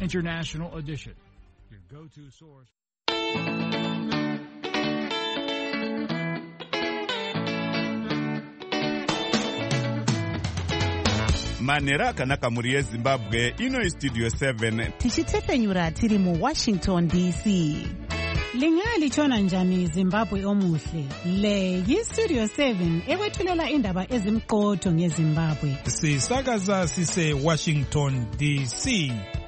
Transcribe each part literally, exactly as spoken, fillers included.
International Edition, your go-to source. Manera akanaka muri yeZimbabwe ino Studio seven tichitefenyura tiri mu Washington D C. Lingali chona njani Zimbabwe omuhle. Le yi Studio seven ewethulela indaba ezimqotho ngeZimbabwe. Sisakaza sise Washington D C.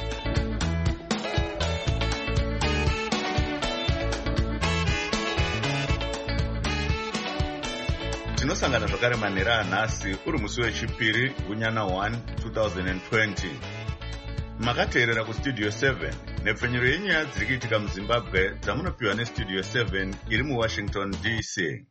tinosangana zvakare manhera anhasi uri musi wechipiri gunyana one twenty twenty. Makateerera kustudio seven nepfenyuro yenyaya dziri kuitika muZimbabwe dzamunopiwa nestudio seven iri muWashington D C.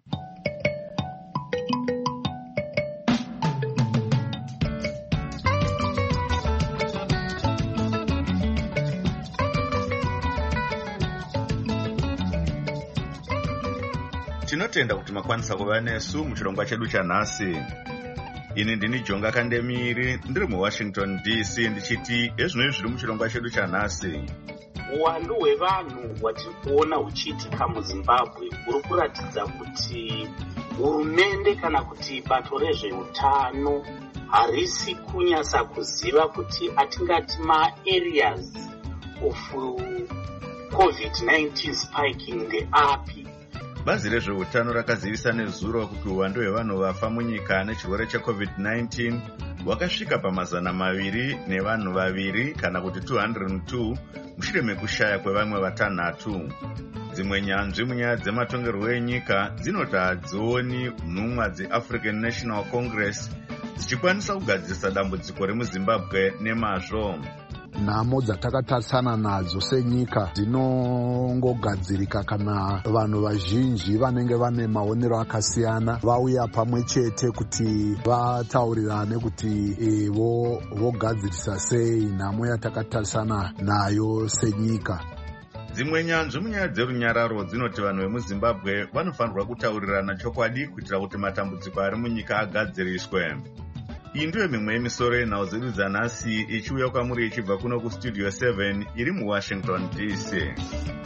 Tinotenda kuti makwanisa kuva nesu muchirongwa chedu chanhasi. Ini ndini Jonga Kandemiri ndiri muWashington D C ndichiti ezvinoi zviri muchirongwa chedu chanhasi. Uwandu hwevanhu hwatiri kuona huchiitika muZimbabwe huri kuratidza kuti hurumende kana kuti bato rezveutano harisi kunyasa kuziva kuti atingati ma-areas of covid nineteen spiking ndeapi. Bazi rezveutano rakazivisa nezuro kuti uwandu hwevanhu vafa munyika nechirwere checovid nineteen hwakasvika pamazana maviri nevanhu vaviri kana kuti two hundred two mushure mekushaya kwevamwe vatanhatu. Dzimwe nyanzvi munyaya dzematongerwo enyika dzinoti hadzioni nhumwa dzeAfrican National Congress dzichikwanisa kugadzirisa dambudziko remuZimbabwe nemazvo. Nhamo dzatakatarisana nadzo senyika dzinongogadzirika kana vanhu vazhinji vanenge vane maonero akasiyana vauya pamwe chete kuti vataurirane kuti e, vo vogadzirisa sei nhamo yatakatarisana nayo senyika. Dzimwe nyanzvi munyaya dzerunyararo dzinoti vanhu vemuZimbabwe vanofanirwa kutaurirana chokwadi kuitira kuti matambudziko ari munyika agadziriswe. Iyi ndiyo mimwe yemisoro yenhau dzedu dzanhasi ichiuya kwamuri ichibva kuno kustudio seven iri muWashington D C.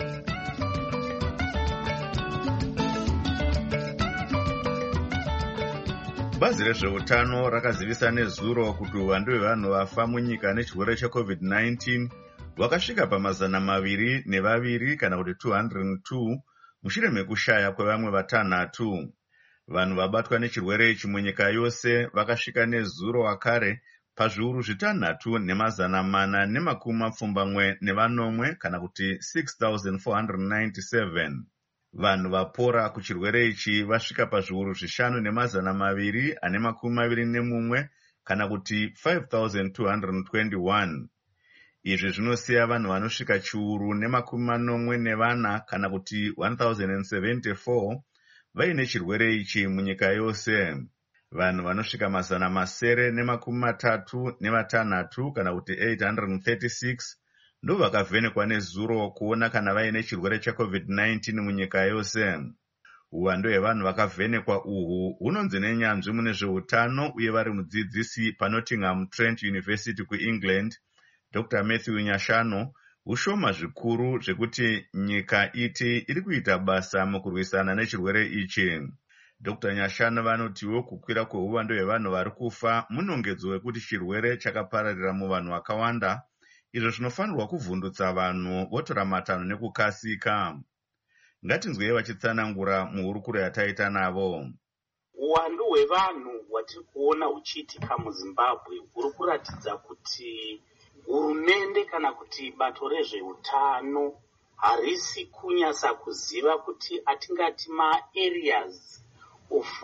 Bazi rezveutano rakazivisa nezuro kuti uwandu hwevanhu vafa munyika nechirwere checovid nineteen hwakasvika pamazana maviri nevaviri kana kuti two hundred two mushure mekushaya kwevamwe vatanhatu. Vanhu vabatwa nechirwere ichi munyika yose vakasvika nezuro wakare pazviuru zvitanhatu nemazana mana nemakumi mapfumbamwe nevanomwe kana kuti six thousand four hundred ninety-seven. Vanhu vapora kuchirwere ichi vasvika pazviuru zvishanu nemazana maviri ane makumi maviri nemumwe kana kuti five thousand two hundred twenty-one. Izvi zvinosiya vanhu vanosvika chiuru nemakumi manomwe nevana kana kuti one thousand seventy-four vaine chirwere ichi munyika yose. Vanhu vanosvika mazana masere nemakumi matatu nevatanhatu kana kuti eight hundred thirty-six ndo vakavhenekwa nezuro kuona kana vaine chirwere checovid nineteen munyika yose. Uwandu hwevanhu vakavhenekwa uhu hunonzi nenyanzvi mune zveutano uye vari mudzidzisi paNottingham Trent University kuEngland Doctor Matthew Nyashano ushoma zvikuru zvekuti nyika iti iri kuita basa mukurwisana nechirwere ichi. Doctor Nyashano vanotiwo kukwira kweuwandu hwevanhu vari kufa munongedzo wekuti chirwere chakapararira muvanhu vakawanda, izvo zvinofanirwa kuvhundutsa vanhu votora matanho nekukasika. Ngatinzwei vachitsanangura muhurukuro yataita navo. Uwandu hwevanhu hwatiri kuona huchiitika muZimbabwe huri kuratidza kuti hurumende kana kuti bato rezveutano harisi kunyasa kuziva kuti atingati ma-areas of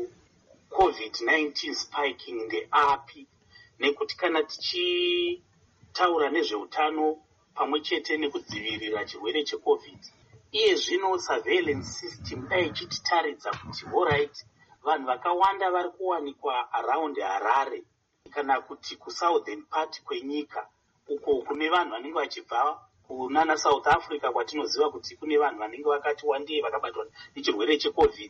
covid nineteen spiking ndeapi, nekuti kana tichitaura nezveutano pamwe chete nekudzivirira chirwere checovid, iye zvino surveillance system dai ichititaridza kuti alright vanhu vakawanda vari kuwanikwa around Harare kana kuti kusouthern part kwenyika uko kune vanhu vanenge vachibva kunana South Africa kwatinoziva kuti kune vanhu vanenge vakati wandei vakabatwa nechirwere checovid.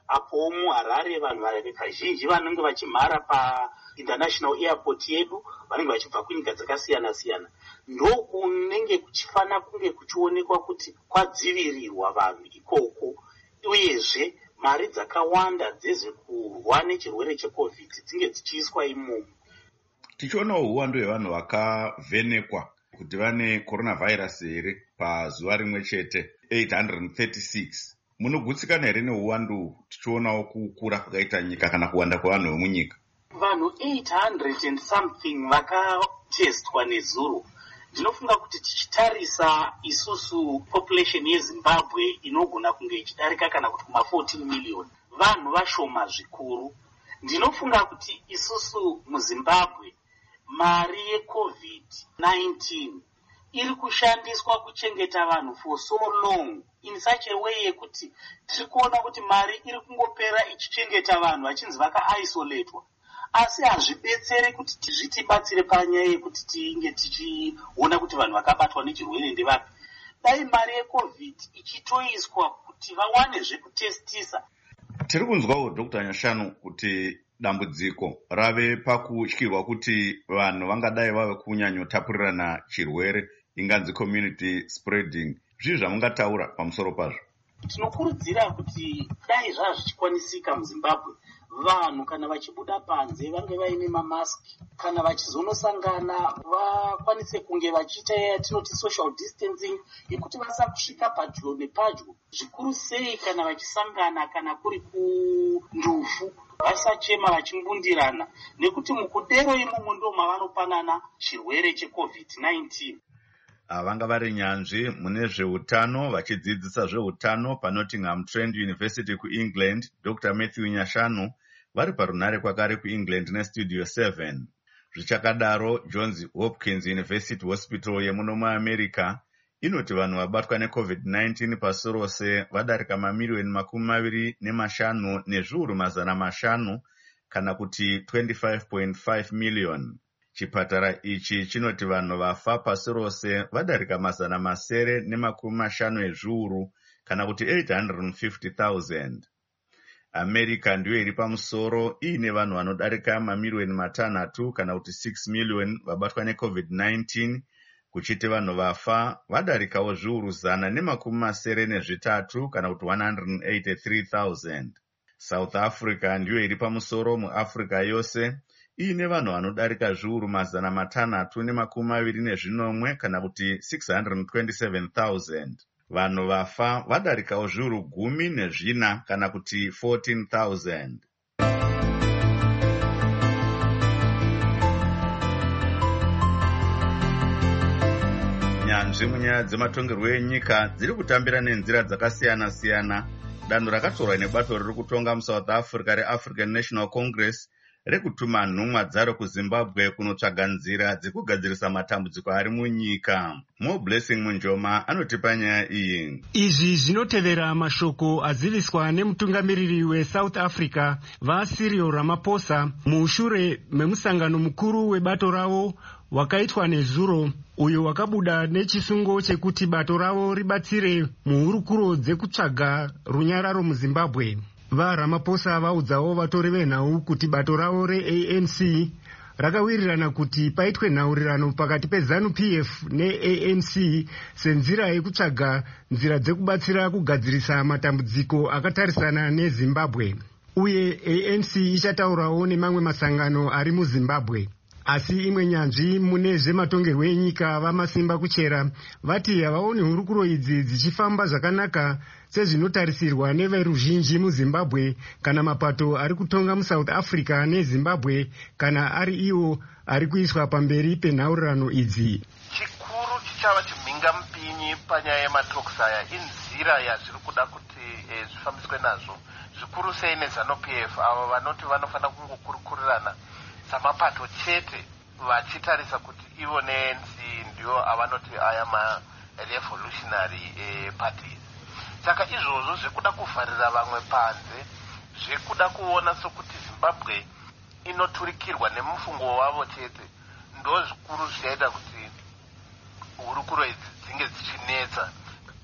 apo muHarare vanhu vazhinji vanenge vachimhara painternational airport yedu vanenge vachibva kunyika dzakasiyana siyana. Ndokunenge kuchifana kunge kuchionekwa kuti kwadzivirirwa vanhu ikoko, uyezve mari dzakawanda dzezvekurwa nechirwere checovid dzinge dzichiiswa imomo. Tichionawo uwandu hwevanhu vakavhenekwa kuti vane coronavirus here pazuva rimwe chete eight hundred thirty-six. Munogutsikana here neuwandu tichionawo kukura kwakaita nyika kana kuwanda kwevanhu vemunyika? Vanhu eight hundred and something vakatestwa nezuro. Ndinofunga kuti tichitarisa isusu population yeZimbabwe inogona kunge ichidarika kana kuti kuma fourteen million, vanhu vashoma zvikuru. Ndinofunga kuti isusu muZimbabwe mari yecovid nineteen iri kushandiswa kuchengeta vanhu for so long in such a way yekuti tiri kuona kuti mari iri kungopera ichichengeta vanhu vachinzi vakaisoletwa, asi hazvibetsere kuti zvitibatsire panyaya yekuti tinge tichiona kuti vanhu vakabatwa nechirwere ndevapi. Dai mari yecovid ichitoiswa kuti vawane zvekutestisa. Tiri kunzwawo Dr Nyashanu kuti dambudziko rave pakutyirwa kuti vanhu vangadai vave kunyanyotapurirana chirwere, inganzi community spreading. Zvii zvamungataura pamusoro pazvo? Tinokurudzira kuti dai zvazvichikwanisika muZimbabwe, vanhu kana vachibuda panze vange vaine mamaski, kana vachizonosangana vakwanise kunge vachiita yatinoti social distancing yekuti vasakusvika padyo nepadyo, zvikuru sei kana vachisangana kana kuri kundufu vasachema vachimbundirana, nekuti mukudero imomo ndo mavanopanana chirwere checovid nineteen. Vanga vari nyanzvi mune zveutano vachidzidzisa zveutano paNottingham Trent University kuEngland, Dr Matthew Nyashanu vari parunhare kwakare kuEngland nestudio seven. Zvichakadaro, Johns Hopkins University Hospital yemuno muAmerica inoti vanhu vabatwa necovid nineteen pasi rose vadarika mamiliyoni makumi maviri nemashanu nezviuru mazana mashanu kana kuti twenty-five point five million. Chipatara ichi chinoti vanhu vafa pasi rose vadarika mazana masere nemakumi mashanu ezviuru kana kuti eight hundred fifty thousand. America ndiyo iri pamusoro iine vanhu vanodarika mamiliyoni matanhatu kana kuti six million vabatwa necovid nineteen, kuchiti vanhu vafa vadarikawo zviuru zana nemakumi masere nezvitatu kana kuti one hundred eighty-three thousand. South Africa ndiyo iri pamusoro muAfrica yose iine vanhu vanodarika zviuru mazana matanhatu nemakumi maviri nezvinomwe kana kuti six hundred twenty-seven thousand. Vanhu vafa vadarikawo zviuru gumi nezvina kana kuti fourteen thousand. Nyanzvi munyaya dzematongerwo enyika dziri kutambira nenzira dzakasiyana siyana danho rakatorwa nebato riri kutonga muSouth Africa reAfrican National Congress rekutuma nhumwa dzaro kuZimbabwe kunotsvaga nzira dzekugadzirisa matambudziko ari munyika. Mo Blessing Munjoma anotipa nyaya iyi. Izvi zvinotevera mashoko aziviswa nemutungamiriri weSouth Africa vaCyril Ramaphosa mushure memusangano mukuru webato ravo wakaitwa nezuro, uyo wakabuda nechisungo chekuti bato ravo ribatsire muhurukuro dzekutsvaga runyararo muZimbabwe. VaRamaphosa vaudzawo vatori venhau kuti bato ravo reA N C rakawirirana kuti paitwe nhaurirano pakati peZANU-P F neA N C senzira yekutsvaga nzira dzekubatsira kugadzirisa matambudziko akatarisana neZimbabwe. Uye A N C ichataurawo nemamwe masangano ari muZimbabwe. Asi imwe nyanzvi mune zvematongerwo enyika vamasimba kuchera vati havaoni hurukuro idzi dzichifamba zvakanaka sezvinotarisirwa neveruzhinji muZimbabwe kana mapato ari kutonga muSouth Africa neZimbabwe kana ari iwo ari kuiswa pamberi penhaurirano idzi. Chikuru chichava chimhinga mupinyi panyaya yematalks aya inzira yazviri kuda kuti e, zvifambiswe nazvo, zvikuru sei neZANU-P F avo vanoti vanofanira kungokurukurirana samapato chete vachitarisa kuti ivo neA N C ndiyo avanoti aya ma-revolutionary eh, parties. Saka izvozvo zvekuda kuvharira vamwe panze, zvekuda kuona sokuti Zimbabwe inoturikirwa nemufungo wavo chete, ndo zvikuru zvichaita kuti hurukuro idzi dzinge dzichinetsa.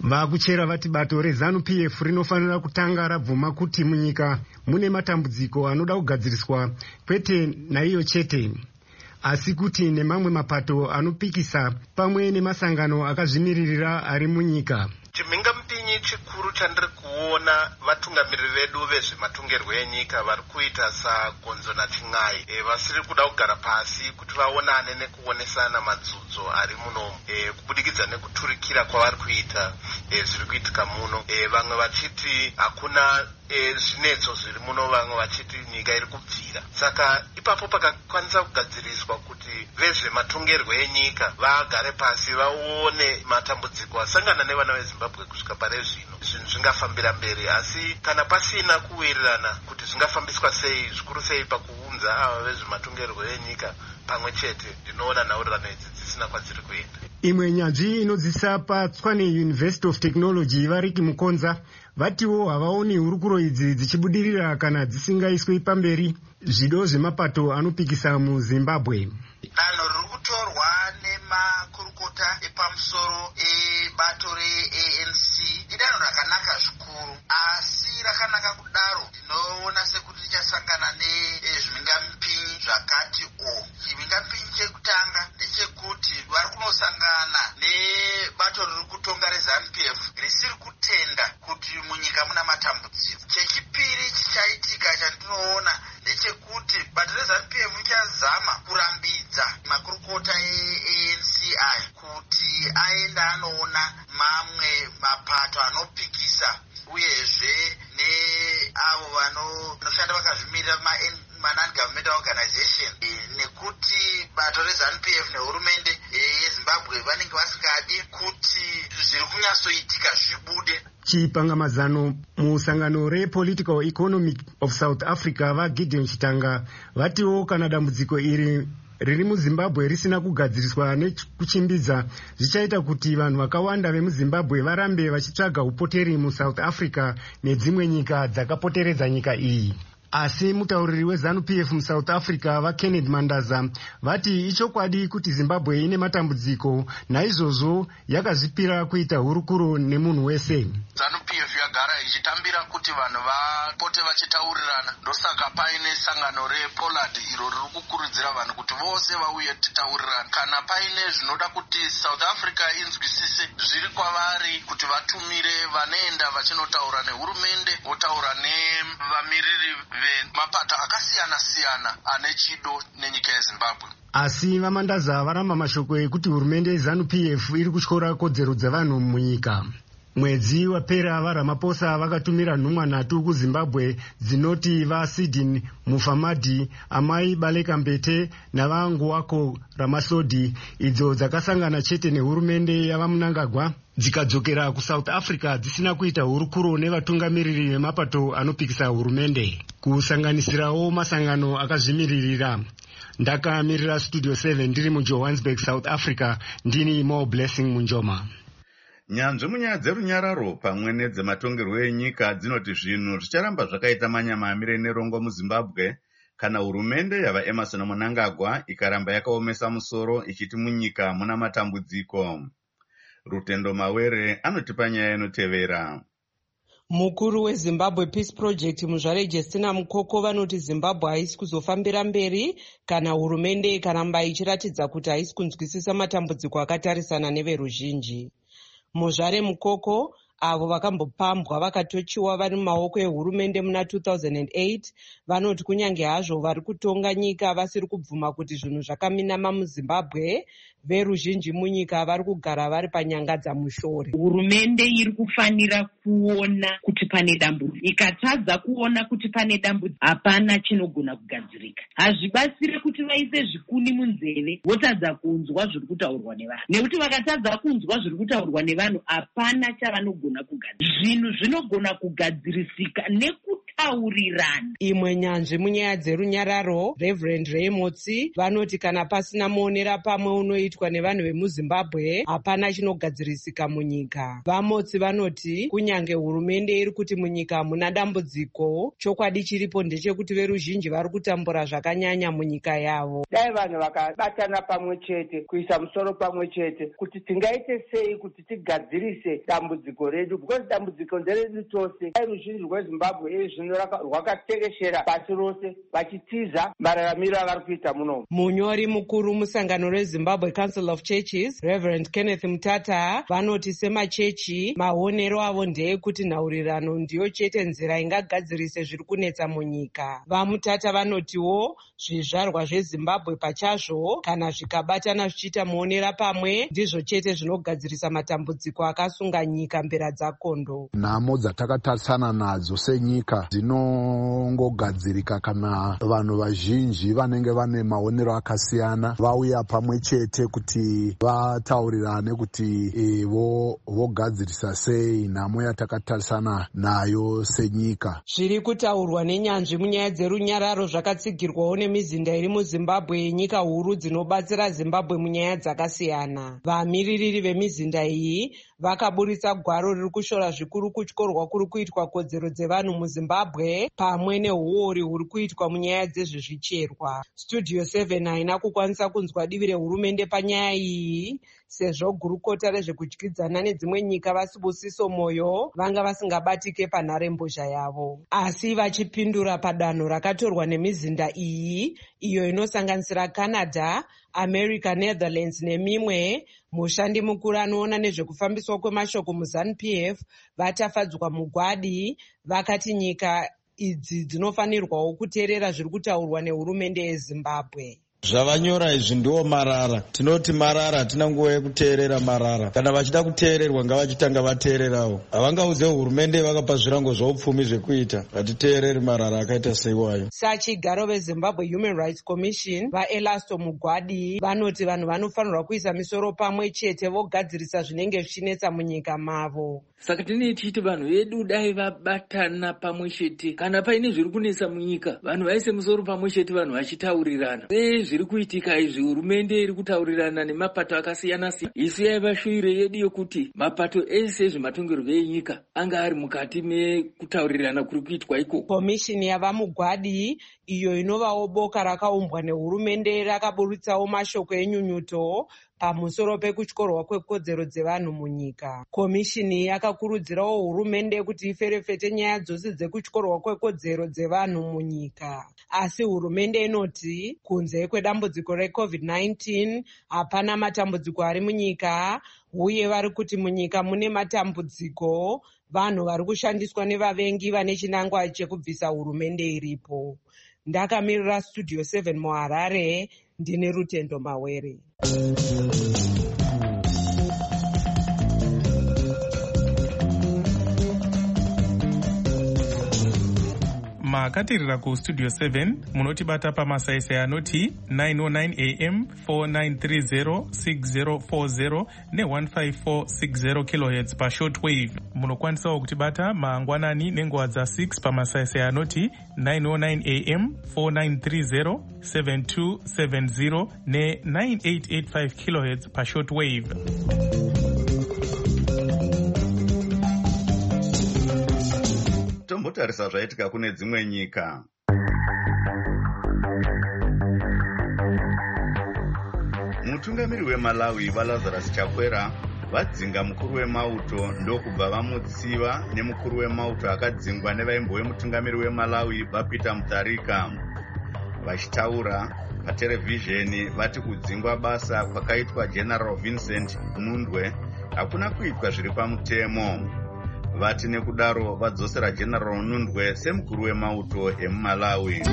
Vakuchera vati bato reZANU P F rinofanira kutanga rabvuma kuti munyika mune matambudziko anoda kugadziriswa, kwete naiyo chete, asi kuti nemamwe mapato anopikisa pamwe nemasangano akazvimiririra ari munyika. Chimhinga mupinyi chikuru chandiri kuona vatungamiriri vedu vezvematongerwo enyika vari kuita saGonzo naChin'ai e, vasiri kuda kugara pasi kuti vaonane nekuonesana madzudzo ari muno e, kubudikidza nekuturikira kwavari kuita e, zviri kuitika muno e, vamwe vachiti hakuna e, zvinetso zviri muno, vamwe vachiti nyika iri kubvira. Saka ipapo pakakwanisa kugadziriswa kuti vezvematongerwo enyika vagare pasi vaone matambudziko asangana nevana veZimbabwe kusvika pare zvino zvinhu zvingafambira mberi, asi kana pasina kuwirirana kuti zvingafambiswa sei, zvikuru sei pakuunza ava vezvematongerwo enyika pamwe chete, ndinoona nhaurirano idzi dzisina kwadziri kuenda. Imwe nyanzvi inodzisa paTshwane University of Technology Variki Mukonza vatiwo havaoni hurukuro idzi dzichibudirira kana dzisingaiswi pamberi zvido zvemapato anopikisa muZimbabwe. Danho riri kutorwa nemakurukota epamusoro ebato re-A N C idanho rakanaka zvikuru, asi rakanaka kudaro ndinoona sekuti richasangana nezvimhingamupinyi zvakati o. Chimhingamupinyi chekutanga ndechekuti vari kunosangana nebato riri kutonga reZANU P F risiri kutenda kuti munyika muna matambudziko. Chechipiri chichaitika chandinoona ndechekuti bato reZANU P F richazama kurambidza makurukota e-A N C aya kuti aenda anoona mamwe mapato anopikisa, uyezve neavo vanoshanda vakazvimirira ma-non-governmental organization, nekuti bato reZANU P F nehurumende yeZimbabwe vanenge vasingadi kuti zviri kunyatsoitika zvibude. Chipangamazano musangano rePolitical Economy of South Africa vaGideon Chitanga vatiwo kana dambudziko iri riri muZimbabwe risina kugadziriswa nekuchimbidza zvichaita kuti vanhu vakawanda vemuZimbabwe varambe vachitsvaga upoteri muSouth Africa nedzimwe nyika dzakapoteredza nyika iyi. Asi mutauriri weZANU P F muSouth Africa vaKenneth Mandaza vati ichokwadi kuti Zimbabwe ine matambudziko, naizvozvo yakazvipira kuita hurukuro nemunhu wese. ZANU P F yagara ichitambira kuti vanhu vapote vachitaurirana, ndosaka paine sangano rePollard iro riri kukurudzira vanhu kuti vose vauye titaurirana. Kana paine zvinoda kuti South Africa inzwisise zviri kwavari kuti vatumire vanoenda vachinotaura nehurumende, votaura nevamiriri vemapato akasiyana siyana ane chido nenyika yeZimbabwe. Asi vaMandaza varamba mashoko ekuti hurumende yeZANU P F iri kutyora kodzero dzevanhu munyika. Mwedzi wapera vaRamaphosa vakatumira nhumwa nhatu kuZimbabwe dzinoti vaSidin Mufamadi, Amai Baleka Mbete navanguwako Ramasodi, idzo dzakasangana chete nehurumende yavaMnangagwa dzikadzokera kuSouth Africa dzisina kuita hurukuro nevatungamiriri vemapato anopikisa hurumende, kusanganisirawo masangano akazvimiririra. Ndakamirira Studio seven ndiri muJohannesburg, South Africa, ndini Mo Blessing Munjoma. Nyanzvi munyaya dzerunyararo pamwe nedzematongerwo enyika dzinoti zvinhu zvicharamba zvakaita manyamamire nerongo muZimbabwe kana hurumende yavaEmmerson Mnangagwa ikaramba yakaomesa musoro ichiti munyika muna matambudziko. Rutendo Mawere anotipa nyaya inotevera. Mukuru weZimbabwe Peace Project Muzvare Justina Mukoko vanoti Zimbabwe haisi kuzofambira mberi kana hurumende ikaramba ichiratidza kuti haisi kunzwisisa matambudziko akatarisana neveruzhinji. Muzvare Mukoko avo vakambopambwa vakatochiwa vari mumaoko ehurumende muna two thousand eight vanoti kunyange hazvo vari kutonga nyika vasiri kubvuma kuti zvinhu zvakaminama muZimbabwe, veruzhinji munyika vari kugara vari panyanga dzamushore. Hurumende iri kufanira kuona kuti pane dambudziko. Ikatadza kuona kuti pane dambudziko, hapana chinogona kugadzirika. Hazvibatsire kuti vaise zvikuni munzeve votadza kunzwa zviri kutaurwa nevanhu, nekuti vakatadza kunzwa zviri kutaurwa nevanhu hapana chavanogona kugadzirika. Zvinhu zvinogona kugadzirisika nekutadza kutaurirana. Imwe nyanzvi munyaya dzerunyararo, Reverend Reimotsi, vanoti kana pasina muonera pamwe unoitwa nevanhu vemuZimbabwe hapana chinogadzirisika munyika. Vamotsi vanoti kunyange hurumende iri kuti munyika hamuna dambudziko, chokwadi chiripo ndechekuti veruzhinji vari kutambura zvakanyanya munyika yavo. Dai vanhu vakabatana pamwe chete, kuisa musoro pamwe chete, kuti tingaite sei kuti tigadzirise dambudziko redu, because dambudziko nderedu tose. Dai ruzhinji rweZimbabwe iri zvino rwakatekeshera pasi rose vachitiza mararamiro avari kuita muno. Munyori mukuru musangano reZimbabwe Council of Churches, Reverend Kenneth Mutata, vanoti semachechi maonero avo ndeyekuti nhaurirano ndiyo chete nzira ingagadzirise zviri kunetsa munyika. VaMutata vanotiwo zvizvarwa zveZimbabwe pachazvo kana zvikabatana zvichiita muonera pamwe ndizvo chete zvinogadzirisa matambudziko akasunga nyika mbera dzakondo. Nhamo dzatakatarisana nadzo senyika dzinongogadzirika kana vanhu vazhinji vanenge vane maonero akasiyana vauya pamwe chete kuti vataurirane kuti e, vo vogadzirisa sei nhamo yatakatarisana nayo senyika. Zviri kutaurwa nenyanzvi munyaya dzerunyararo zvakatsigirwawo nemizinda iri muZimbabwe yenyika huru dzinobatsira Zimbabwe munyaya dzakasiyana. Vamiririri vemizinda iyi vakaburitsa gwaro riri kushora zvikuru kutyorwa kuri kuitwa kodzero dzevanhu muZimbabwe pamwe neuori huri kuitwa munyaya dzezvezvicherwa. Studio seven haina kukwanisa kunzwa divi rehurumende panyaya iyi sezvo gurukota rezvekudyidzana nedzimwe nyika vasibusiso moyo vanga vasingabatike panharembozha yavo. Asi vachipindura padanho rakatorwa nemizinda iyi iyo inosanganisira Canada, America, Netherlands nemimwe, mushandi mukuru anoona nezvekufambiswa kwemashoko muZANU-P F vatafadzwa mugwadi vakati nyika idzi dzinofanirwawo kuteerera zviri kutaurwa nehurumende yeZimbabwe. Zvavanyora izvi ndiwo marara. Tinoti marara, hatina nguva yekuteerera marara. Kana vachida kuteererwa ngavachitanga vateererawo. Havangaudze hurumende vakapa zvirango zvaupfumi zvekuita. Hatiteereri marara akaita seiwayo. Sachigaro veZimbabwe Human Rights Commission vaElasto Mugwadi vanoti vanhu vanofanirwa kuisa misoro pamwe chete vogadzirisa zvinenge zvichinetsa munyika mavo. Saka tinei tichiti vanhu vedu dai vabatana pamwe chete kana paine zviri kunetsa munyika, vanhu vaise musoro pamwe chete, vanhu vachitaurirana. Zviri kuitika izvi, hurumende iri kutaurirana nemapato akasiyana siyana. Isu yaiva shuwiro yedu yokuti mapato ese ezvematongerwo enyika anga ari mukati mekutaurirana kuri kuitwa ikoko. Komishini yavaMugwadi iyo inovawo boka rakaumbwa nehurumende rakaburitsawo mashoko enyunyuto pamusoro pekutyorwa kwekodzero dzevanhu munyika. Komishini yakakurudzirawo hurumende kuti iferefete nyaya dzose dzekutyorwa kwekodzero dzevanhu munyika. Asi hurumende inoti kunze kwedambudziko reCovid nineteen hapana matambudziko ari munyika, uye vari kuti munyika mune matambudziko vanhu vari kushandiswa nevavengi vane chinangwa chekubvisa hurumende iripo. Ndakamirira Studio seven muHarare, ndine Rutendo Mawere. Makatirira kuStudio seven munotibata pamasaisai anoti nine oh nine A M, four nine three zero, six zero four zero ne one five four six zero kilohertz pashortwave. Munokwanisawo kutibata mangwanani nenguva dza six pamasaisai anoti nine oh nine A M, four nine three zero, seven two seven zero ne nine eight eight five kilohertz pashortwave. Tombotarisa zvaitika kune dzimwe nyika. Mutungamiri weMalawi vaLazarus Chakwera vadzinga mukuru wemauto ndokubva vamutsiva nemukuru wemauto akadzingwa nevaimbo vemutungamiri weMalawi vaPeter Mutharika. Vachitaura paterevhizheni vati kudzingwa basa kwakaitwa General Vincent Nundwe hakuna kuitwa zviri pamutemo. Vati nekudaro vadzosera General Nundwe semukuru wemauto emuMalawi.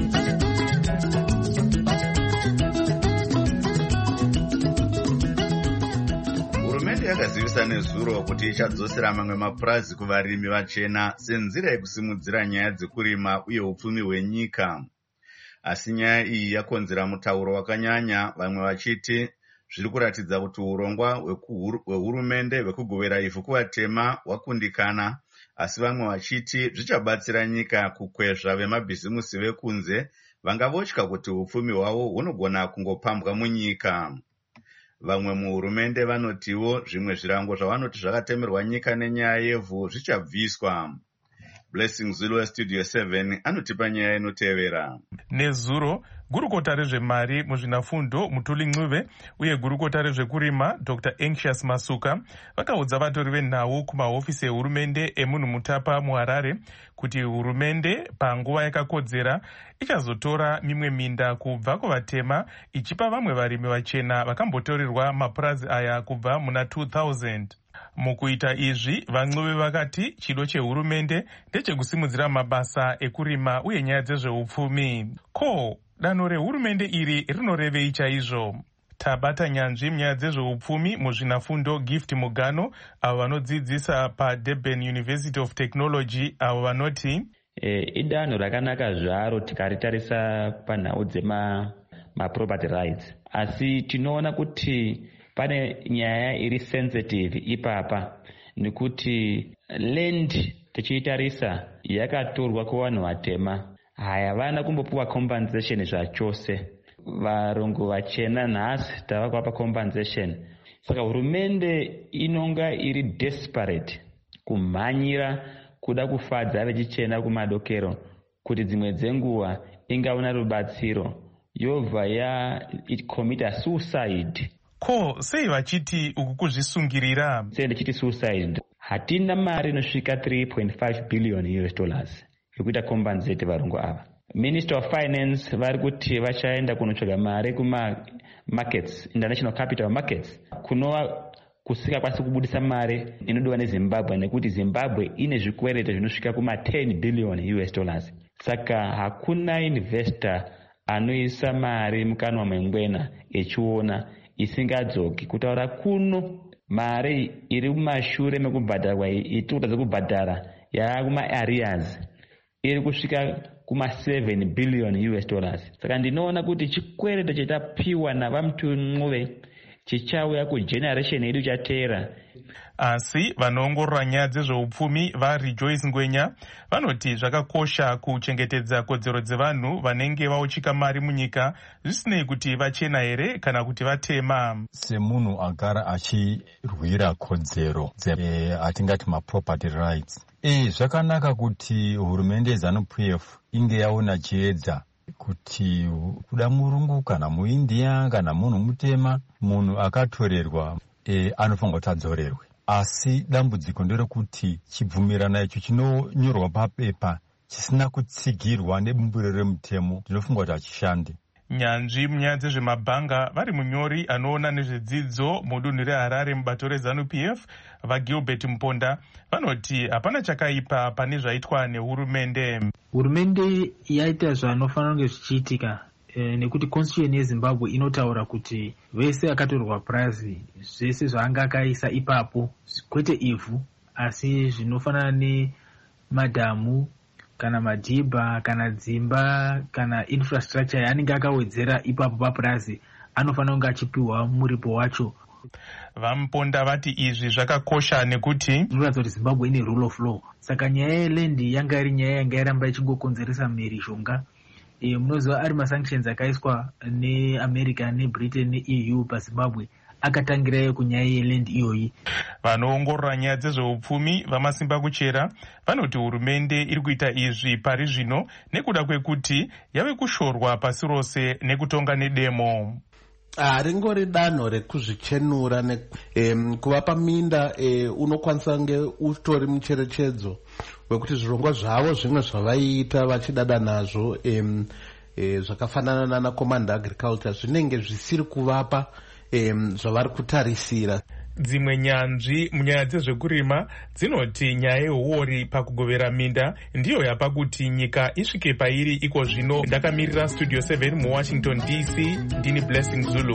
Hurumende yakazivisa nezuro kuti ichadzosera mamwe mapurazi kuvarimi vachena senzira yekusimudzira nyaya dzekurima uye upfumi hwenyika. Asi nyaya iyi yakonzera mutauro wakanyanya, vamwe vachiti zviri kuratidza kuti urongwa hwehurumende hwekugovera ivhu kuvatema hwakundikana, asi vamwe vachiti zvichabatsira nyika kukwezva vemabhizimusi vekunze vangavotya kuti upfumi hwavo hunogona kungopambwa munyika. Vamwe muhurumende vanotiwo zvimwe zvirango zvavanoti zvakatemerwa nyika nenyaya yevhu zvichabviswa. Blessing Zulu Studio seven anotipa nyaya inotevera. Nezuro gurukota rezvemari muzvinafundo Mutuli Ncube uye gurukota rezvekurima Doctor Anxious Masuka vakaudza vatori venhau kumahofisi ehurumende emunhu mutapa muHarare kuti hurumende panguva yakakodzera ichazotora mimwe minda kubva kuvatema ichipa vamwe varimi vachena vakambotorerwa mapurazi aya kubva muna two thousand. Mukuita izvi vaNcube vakati chido chehurumende ndechekusimudzira mabasa ekurima uye nyaya dzezveupfumi. Ko danho rehurumende iri rinorevei chaizvo? Tabata nyanzvi munyaya dzezveupfumi muzvinafundo Gift Mugano avo vanodzidzisa paDurban University of Technology avo vanoti e, idanho rakanaka zvaro tikaritarisa panhau dzemaproperty rights, asi tinoona kuti pane nyaya iri sensitive ipapa, nekuti land tichiitarisa yakatorwa kuvanhu vatema, hayavana kumbopuwa compensation zvachose. Varungu vachena nhasi tava kuwapa compensation. Saka hurumende inonga iri desperate kumhanyira kuda kufadza vechichena kumadokero kuti dzimwe dzenguva ingaona rubatsiro yobva yakomita suicide. Ko sei vachiti uku kuzvisungirira? Sei ndichiti suicide? Hatina mari inosvika three point five billion U S dollars yekuita compensate varungu ava. Minister of Finance vari kuti vachaenda kunotsvaga mari kuma markets, international capital markets, kunova kusikakwanisi kubudisa mari inodiwa neZimbabwe, nekuti Zimbabwe ine zvikwerete zvinosvika kuma ten billion U S dollars. Saka hakuna investor anoisa mari mukanwa mwengwena echiona isingadzoki, kutaura kuno mari iri kumashure mekubhadharwa ituta dzekubhadhara yaakuma arrears iri kusvika kuma seven billion U S dollars. Saka ndinoona kuti chikwerete chatapiwa navaMutuli Ncube chichauya kugeneration yedu chateera. Asi vanoongorora nyaya dzezveupfumi vaRejoice Ngwenya vanoti zvakakosha kuchengetedza kodzero dzevanhu vanenge vauchika mari munyika, zvisinei kuti vachena here kana kuti vatema. Semunhu agara achirwira kodzero atingati maproperty rights, e zvakanaka kuti hurumende yeZANU-P F inge yaona chiedza kuti kuda murungu kana muIndia kana munhu mutema, munhu akatorerwa e, anofanirwa kuti adzorerwe. Asi dambudziko nderekuti chibvumirano icho chinonyorwa papepa chisina kutsigirwa nebumbiro remutemo, ndinofunga kuti hachishande. Nyanzvi munyaya dzezvemabhanga vari munyori anoona nezvedzidzo mudunhu reHarare mubato reZANU-P F vaGilbert Mponda vanoti hapana chakaipa pane zvaitwa nehurumende. Hurumende yaita zvanofanira kunge zvichiitika e, nekuti constitution yeZimbabwe inotaura kuti vese akatorwa purazi zvese zvaanga akaisa ipapo, kwete ivhu asi zvinofanana nemadhamu kana madhibha kana dzimba kana infrastructure yaanenge akawedzera ipapo papurazi anofanira kunge achipiwa muripo wacho. VaMponda vati izvi zvakakosha nekuti zvinoratidza kuti Zimbabwe ine rule of law. Saka nyaya yelendi yanga iri nyaya yanga yaramba ichingokonzeresa mhirizhonga. E, munoziva ari masanctions akaiswa neAmerica neBritain neE U paZimbabwe akatangirayo kunyaya yelendi iyoyi. Vanoongorora nyaya dzezveupfumi vamasimba kuchera vanoti hurumende iri kuita izvi pari zvino nekuda kwekuti yave kushorwa pasi rose nekutonga nedemo. Ah, ringori danho rekuzvichenura ne um, kuvapa minda e, unokwanisa kunge utori mucherechedzo wekuti zvirongwa zvavo zvimwe zvavaiita vachidada nazvo um, e, zvakafanana nana command agriculture zvinenge zvisiri kuvapa um, zvavari kutarisira. Dzimwe nyanzvi munyaya dzezvekurima dzinoti nyaya yehuori pakugovera minda ndiyo yapa kuti nyika isvike pairi iko zvino. Ndakamirira Studio seven muWashington D C, ndini Blessing Zulu.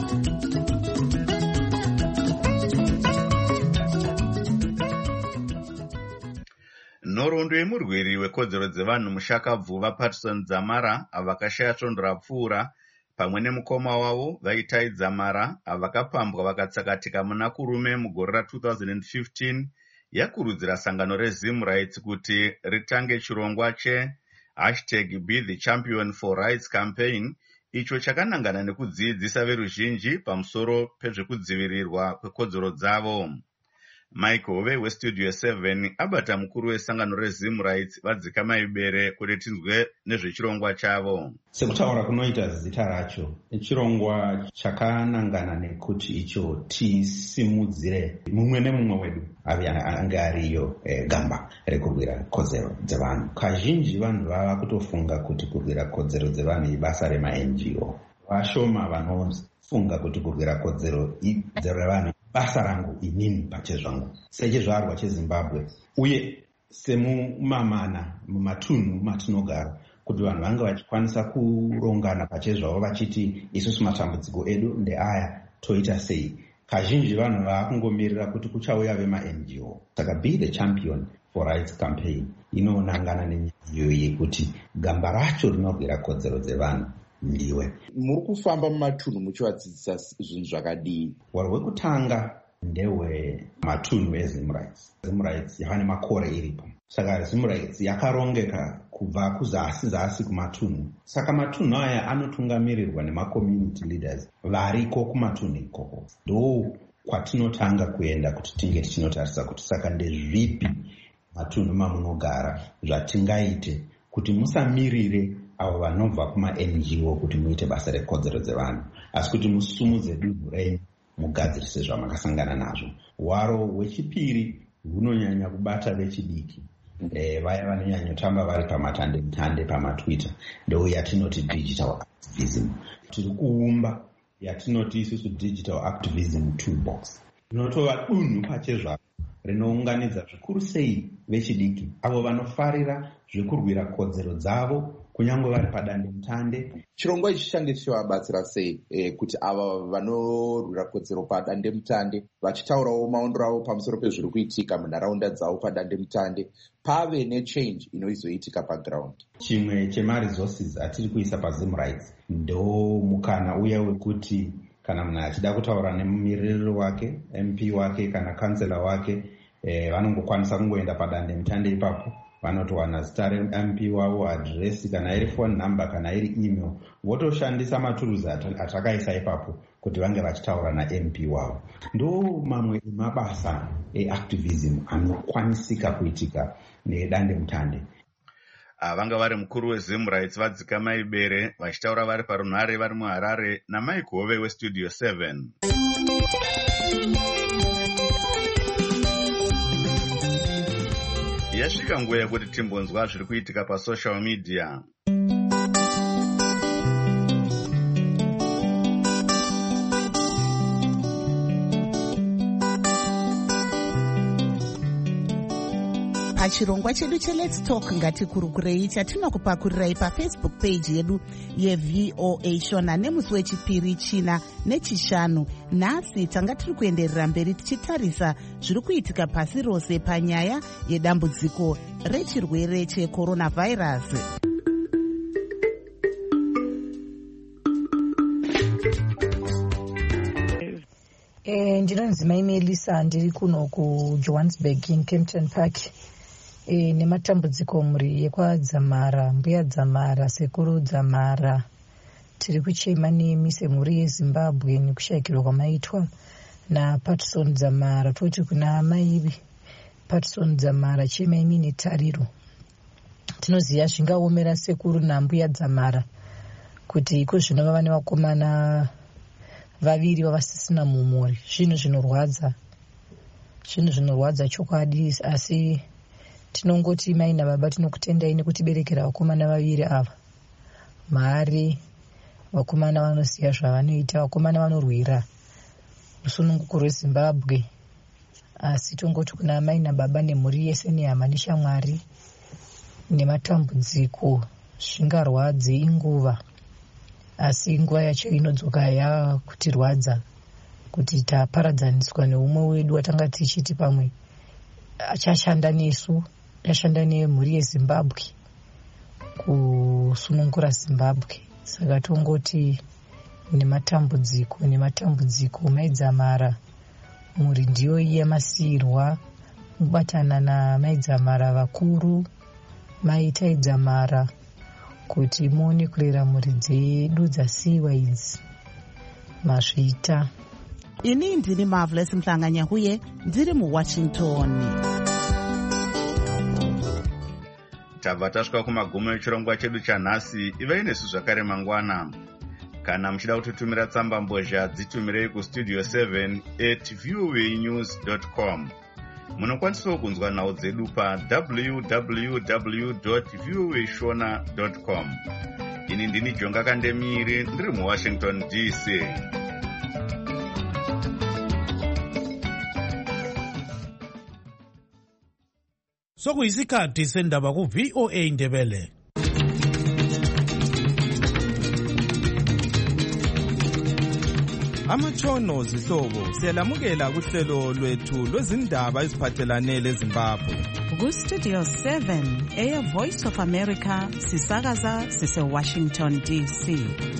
Nhoroondo yemurwiri wekodzero dzevanhu muShakabvu Patterson Dzamara avakashaya svondo rapfuura pamwe nemukoma wavo vaitaidza mara vakapambwa vakatsakatika muna kurume mugore ra two thousand fifteen yakurudzira sangano reZimRights kuti ritange chirongwa che hashtag Be the Champion for Rights campaign, icho chakanangana nekudzidzisa veruzhinji pamusoro pezvekudzivirirwa kwekodzero dzavo. Mike Hove weStudio seven abata mukuru wesangano reZimRights vadzika ibere kuti tinzwe nezvechirongwa chavo. Sekutaura kunoita zita racho, chirongwa chakanangana nekuti icho tisimudzire mumwe nemumwe wedu anga ariyo e, gamba rekurwira kodzero dzevanhu. Kazhinji vanhu vava kutofunga kuti kurwira kodzero dzevanhu ibasa rema-N G O. Vashoma vanofunga kuti kurwira kodzero dzevanhu basa rangu inini pachezvangu sechizvarwa cheZimbabwe uye semumamana mumatunhu matinogara, kuti vanhu vange vachikwanisa kurongana pachezvavo vachiti isusu matambudziko edu ndeaya toita sei. Kazhinji vanhu vakungomirira kuti kuchauya vema-N G O. Saka Be the Champion for Rights campaign inonangana nenyaya yekuti gamba racho rinorwira kodzero dzevanhu ndiwe. Muri kufamba mumatunhu muchivadzidzisa zvinhu zvakadii? Waro wekutanga ndewe matunhu eZimRights. ZimRights yava nemakore iripo, saka ZimRights yakarongeka kubva kuzasi zasi kumatunhu. Saka matunhu aya anotungamirirwa nemacommunity leaders variko kumatunhu ikoko. Ndo kwatinotanga kuenda kuti tinge tichinotarisa kuti saka ndezvipi matunhu mamunogara zvatingaite kuti musamirire avo vanobva kuma-N G O kuti muite basa rekodzero dzevanhu, asi kuti musumudze dunhu renyu mugadzirise zvamakasangana nazvo. Waro wechipiri hunonyanya kubata vechidiki, e, vaya vanonyanya kutamba vari pamatande mutande pamatwitter, ndo yatinoti digital activism. Tiri kuumba yatinoti isusu digital activism toolbox, inotova dunhu pachezvavo rinounganidza zvikuru sei vechidiki avo vanofarira zvekurwira kodzero dzavo kunyange vari padande mutande. Chirongwa ichi change chichivabatsira sei e, kuti ava vanorwira kodzero padande mutande vachitaurawo maondero avo pamusoro pezviri kuitika munharaunda dzavo padande mutande pave nechange inoizoitika paground? Chimwe chemaresources atiri kuisa paZimRights ndo mukana uya wekuti kana munhu achida kutaura nemumiririri wake, M P wake kana kansela wake, e, vanongokwanisa kungoenda padande mutande ipapo, vanotowana zita re-M P wavo, adresi, kana iri phone number kana iri email, votoshandisa maturuzi atakaisa ipapo kuti vange vachitaura na-M P wavo. Ndo mamwe emabasa e-activism anokwanisika kuitika nedande mutande. Vanga vari mukuru weZimRights vadzika maibere vachitaura vari parunhare vari muHarare naMike Hove weStudio seven. Yasvika nguva yekuti timbonzwa zviri kuitika pasocial media. Pachirongwa chedu cheLet's Talk ngatikurukurei chatinokupakurirai pafacebook page yedu yeV O A Shona nemusi wechipiri, china nechishanu. Nhasi tanga tiri kuenderera mberi tichitarisa zviri kuitika pasi rose panyaya yedambudziko rechirwere checoronavirus. Eh, ndinonzi Mai Melisa, ndiri kuno kuJohannesburg in Kempton Park. E, nematambudziko muri yekwadzamara, mbuya dzamara, sekuru dzamara. Tiri kuchema nemi semhuri yeZimbabwe nekushayikirwa kwamaitwa naPatterson Dzamara. Toti kuna mai Patterson Dzamara, chemai mine tariro. Tinoziva zvingaomera sekuru nambuya dzamara kuti iko zvino vava nevakomana vaviri vavasisina mumuri. Zvinhu zvinorwadza, zvinhu zvinorwadza chokwadi, asi tinongoti mai nababa tinokutendai nekutiberekera vakomana vaviri ava. Mari vakomana vanoziva zvavanoita, vakomana vanorwira rusununguko rweZimbabwe. Asi tongoti kuna mai nababa nemhuri yese nehama neshamwari, nematambudziko zvingarwadze inguva, asi nguva yacho inodzoka yakutirwadza kuti taparadzaniswa neumwe wedu watanga tichiti pamwe achashanda nesu, achashanda nemhuri yeZimbabwe kusunungura Zimbabwe. Saka tongoti nematambudziko nematambudziko maidzamara, mhuri ndiyo yamasiyirwa mubatana namaidzamara vakuru maitaidzamara kuti muone kurera mhuri dzedu dzasiyiwa idzi masvita. Ini ndini Marvelous Mhlanganyahuye ndiri muWashington. Tabva tasvika kumagumo echirongwa chedu chanhasi. Ivai nesu zvakare mangwana. Kana muchida kutitumira tsamba mbozha dzitumirei kustudio seven at voanews dot com. Munokwanisawo kunzwa nhau dzedu pa w w w dot voa shona dot com. Ini ndini Jonga Kandemiri ndiri muWashington D C. Sokuyisikhathi sendaba ku V O A Ndebele. Amatshono zihlobo siyalamukela kuhlelo lwethu lwezindaba eziphathelane leZimbabwe. Ku Studio seven eya Voice of America sisakaza sise Washington D C.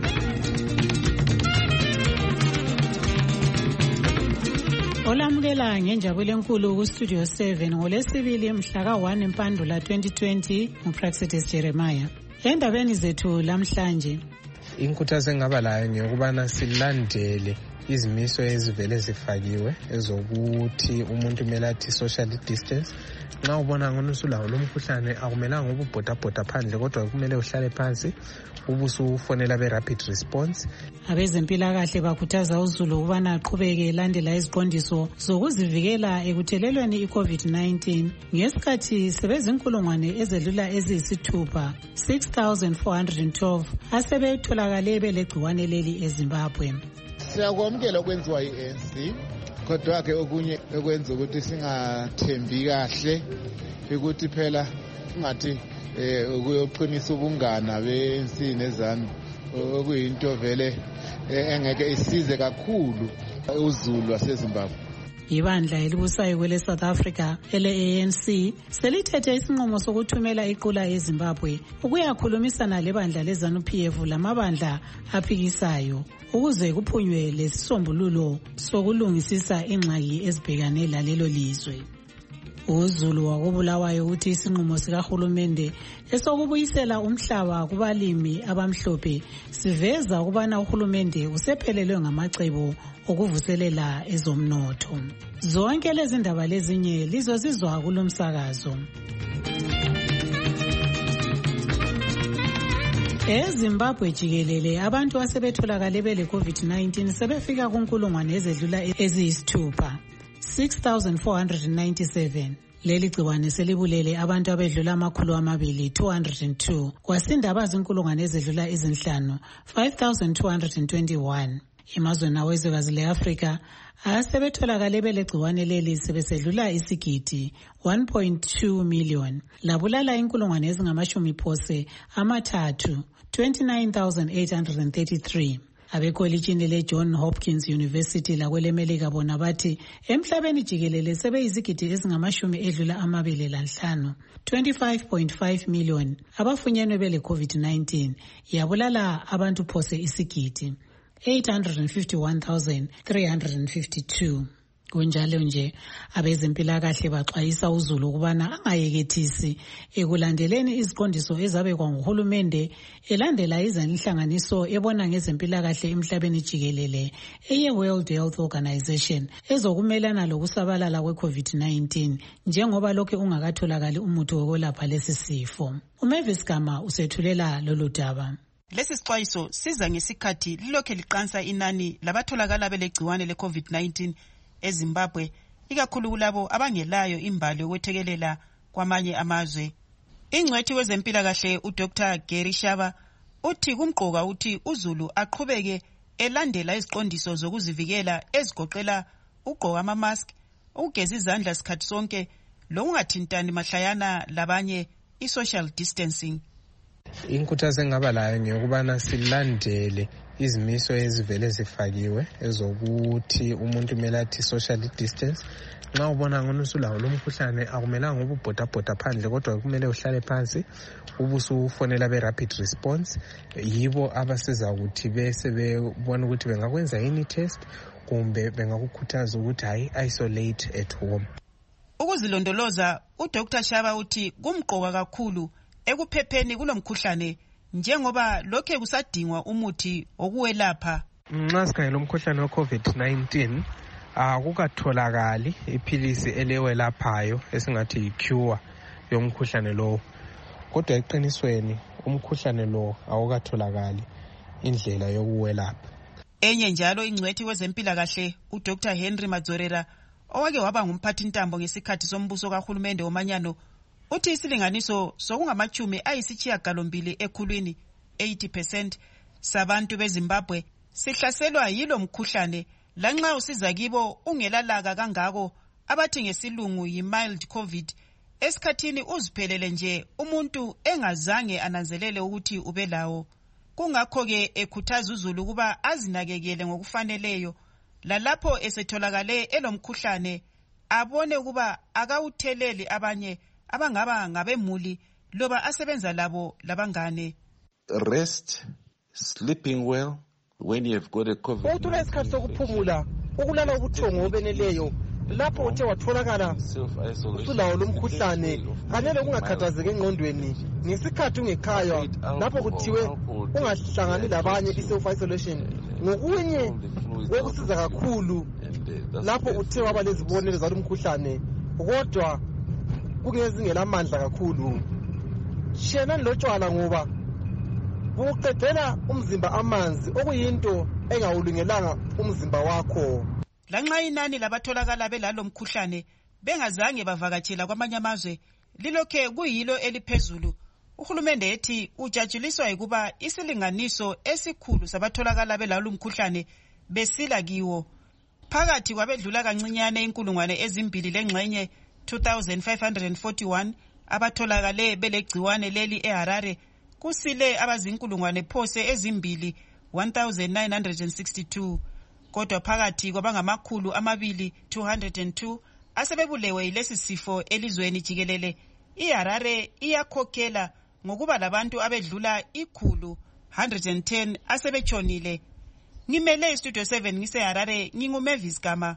Olamukela ngenjabulo enkulu ku Studio seven ngolesibili mhla ka one Mpandula twenty twenty uPraxidis Jeremiah. Endabeni zethu lamhlanje inkuthazo engaba layo ngiyokubana silandele izimiso ezivele zifakiwe ezokuthi umuntu kumele athi social distance. Nxa ubona ngona usulawo lomkhuhlane akumelanga ububhodabhoda phandle kodwa kumele uhlale phansi ubusufonela be rapid response. Abezempilakahle bakhuthaza uzulu ukubana aqhubeke elandela iziqondiso zokuzivikela ekuthelelweni i-COVID nineteen ngesikhathi sebezinkulungwane ezedlula eziyisithupha six thousand four hundred twelve asebetholakale belegciwane leli eZimbabwe. Siyakwamukela okwenziwa yi-A N C kodwa ke okunye ekwenza ukuthi singathembi kahle ukuthi phela singathi ukuyoqinisa ubungana be-A N C neZANU okuyinto vele engeke isize kakhulu uzulu waseZimbabwe. Ibandla elibusayo kwele South Africa ele-A N C selithethe isinqumo sokuthumela iqula eZimbabwe ukuyakhulumisana lebandla leZANU P F lamabandla aphikisayo ukuze kuphunywe lesisombululo sokulungisisa ingxaki ezibhekane lalelo lizwe. UZulu wakubulawayo uthi isinqumo sikahulumende esokubuyisela umhlaba kubalimi abamhlophe siveza ukubana uhulumende usephelelwe ngamacebo okuvuselela ezomnotho. Zonke lezi ndaba lezinye lizozizwa kulomsakazo. EZimbabwe jikelele abantu asebetholakale bele COVID nineteen sebefika kunkulungwane ezedlula eziyisithupha six thousand four hundred ninety-seven. Leli gciwane selibulele abantu abedlula amakhulu amabili two hundred two kwasinda abazinkulungwane ezedlula ezinhlanu five thousand two hundred twenty-one. Emazweni awezwekazi le-Afrika asebetholakale bele gciwane leli sebesedlula isigidi one point two million labulala inkulungwane ezingamashumi phose amathathu twenty-nine thousand eight hundred thirty-three. Abekolitshini le-John Hopkins University lakwelemelika bona bathi emhlabeni jikelele sebeyizigidi ezingamashumi edlula amabili lanhlanu twenty-five point five million abafunyenwe bele COVID nineteen yabulala abantu phose isigidi eight hundred fifty-one thousand three hundred fifty-two. Kunjalo nje abezempilakahle baxwayisa uzulu ukubana angayekethisi ekulandeleni iziqondiso ezabekwa nguhulumende elandela izinhlanganiso ebona ngezempilakahle emhlabeni jikelele eye World Health Organization ezokumelana lokusabalala kwe-COVID nineteen njengoba lokho ungakatholakali umuthi wokwelapha lesi sifo. uMavis Gama usethulela lolu daba. Lesi sixwayiso siza ngesikhathi lilokhe liqansa inani labatholakala belegciwane le-COVID nineteen eZimbabwe ikakhulu kulabo abangelayo imbali yokwethekelela kwamanye amazwe. Ingcwethi wezempilakahle uDr Gary Shaba uthi kumqoka uthi uzulu aqhubeke elandela iziqondiso zokuzivikela ezigoqela ugqoka ama-mask, ukugeza izandla sikhathi sonke, lokungathintani mahlayana labanye, i-social distancing. Inkuthazo engaba layo ngiyokubana silandele izimiso ezivele zifakiwe ezokuthi umuntu kumele athi social distance. Nxa ubona ngona usulawo lomkhuhlane akumelanga ububhodabhoda phandle kodwa kumele uhlale phansi ubusufonela be rapid response. Yibo abasiza ukuthi bese bebona ukuthi bengakwenza any test kumbe bengakukhuthaza ukuthi hayi isolate at home. Ukuzilondoloza, uDr Shaba uthi kumqoka kakhulu ekuphepheni kulomkhuhlane njengoba lokhe kusadingwa umuthi wokuwelapha. Nxa sikhangela umkhuhlane we-COVID nineteen akukatholakali iphilisi elewelaphayo esingathi yi-cure yomkhuhlane lowo. Kodwa eqinisweni umkhuhlane lo awukatholakali indlela yokuwelapha. Enye njalo ingcwethi wezempilakahle uDr Henry Madzorera owake waba ngumphathintambo ngesikhathi sombuso kahulumende womanyano uthi isilinganiso sokungamachumi ayisishiyagalombili ekhulwini eighty percent sabantu beZimbabwe sihlaselwa yilo mkhuhlane lanxa usiza kibo ungelalaka kangako abathi ngesilungu yi-mild COVID esikhathini uziphelele nje umuntu engazange ananzelele ukuthi ubelawo. Kungakho-ke ekhuthaza uzulu kuba azinakekele ngokufaneleyo lalapho esetholakale elomkhuhlane abone ukuba akawutheleli abanye abangaba ngabemuli loba asebenza labo labangane. Rest, sleeping well when you have got a COVID. Uthola isikhathi sokuphumula, ukulala ubuthongo obeneleyo lapho uthe watholakala usulawo lomkhuhlane kanele kungakhathazeki engqondweni ngesikhathi ungekhaya lapho kuthiwe ungahlangani labanye i-self isolation ngokunye okusiza kakhulu lapho uthe waba lezibonelo zalo mkhuhlane kodwa kungezingela amandla kakhulu. Shenani lotshwala ngoba buqedela umzimba amanzi okuyinto engawulungelanga umzimba wakho. Lanxa inani labatholakala belalo mkhuhlane bengazange bavakatshela kwamanye amazwe lilokhe kuyilo eliphezulu. Uhulumende ethi ujatshuliswa ukuba isilinganiso esikhulu sabatholakala belalo mkhuhlane besila kiwo. Phakathi kwabedlula kancinyane inkulungwane ezimbili lengxenye two thousand five hundred forty-one abatholakale belegciwane leli eHarare kusile abazinkulungwane phose ezimbili one thousand nine hundred sixty-two. Kodwa phakathi kwabangamakhulu amabili two hundred two asebebulewe yilesi sifo elizweni jikelele iHarare iyakhokhela ngokuba labantu abedlula ikhulu one hundred ten asebetshonile. Ngimele istudio seven ngiseHarare nginguMavis Gama.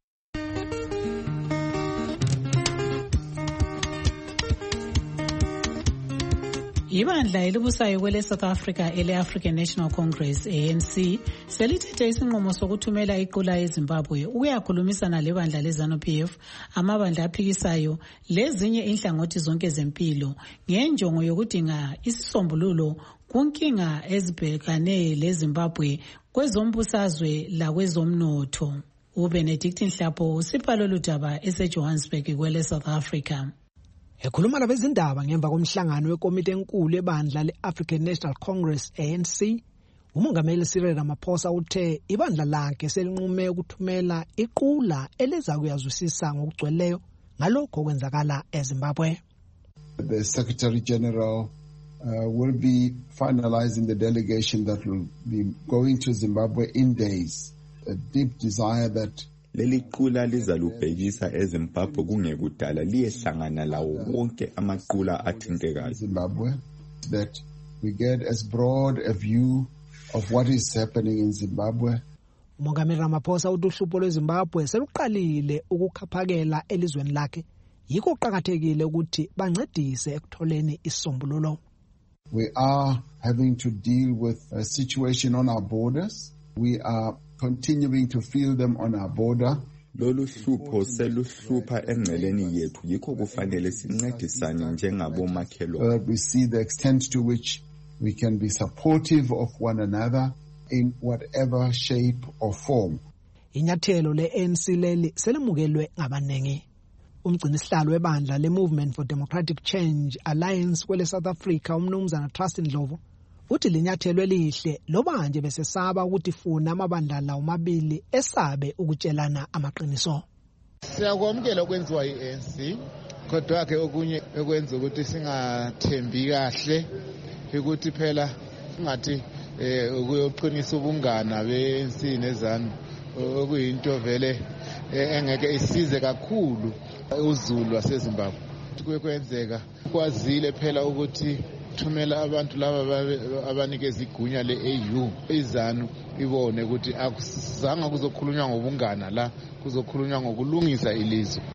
Ibandla elibusayo kwele South Africa ele African National Congress A N C selithethe isinqumo sokuthumela iqula eZimbabwe ukuyakhulumisana lebandla leZANU P F, amabandla aphikisayo lezinye inhlangothi zonke zempilo ngenjongo yokudinga isisombululo kunkinga ezibhekane leZimbabwe kwezombusazwe lakwezomnotho. uBenedict Nhlapo usipalo ludaba eseJohannesburg kwele South Africa. Ekhuluma labezindaba ngemva komhlangano wekomiti enkulu ebandla le-African National Congress A N C, umongameli Cyril Ramaphosa uthe ibandla lakhe selinqume ukuthumela iqula eliza kuyazwisisa ngokugcweleyo ngalokho okwenzakala eZimbabwe. The Secretary General uh, will be finalizing the delegation that will be going to Zimbabwe in days. A deep desire that leli qula lizalubhekisa eZimbabwe kungekudala liyehlangana lawo wonke amaqula athintekayo. Zimbabwe, that we get as broad a view of what is happening in Zimbabwe. Umongameli Ramaphosa uthi uhlupho lweZimbabwe seluqalile ukukhaphakela elizweni lakhe, yikho kuqhakathekile ukuthi bancedise ekutholeni isisombululo. We are having to deal with a situation on our borders. We are continuing to feel them on our border. Lolu hlupho seluhlupha engceleni yethu, yikho kufanele sincedisane njengabomakhelwane. We see the extent to which we can be supportive of one another in whatever shape or form. Inyathelo le-A N C leli selimukelwe ngabanengi. Umgcinisihlalo webandla le-Movement for Democratic Change Alliance kwele South Africa umnumzana Trust Ndlovu uthi linyathelo elihle loba nje besesaba ukuthi funa amabandla lawo mabili esabe ukutshelana amaqiniso. Siyakwamukela okwenziwa yi-A N C kodwa ke okunye ekwenza ukuthi singathembi kahle ukuthi phela ngathi ukuyoqinisa ubungana be-A N C neZANU okuyinto vele engeke isize kakhulu uzulu waseZimbabwe. Kuye kwenzeka kwazile phela ukuthi thumela abantu laba abanikeza igunya le-A U iZANU ibone ukuthi akuzange kuzokhulunywa ngobungana la, kuzokhulunywa ngokulungisa ilizwe.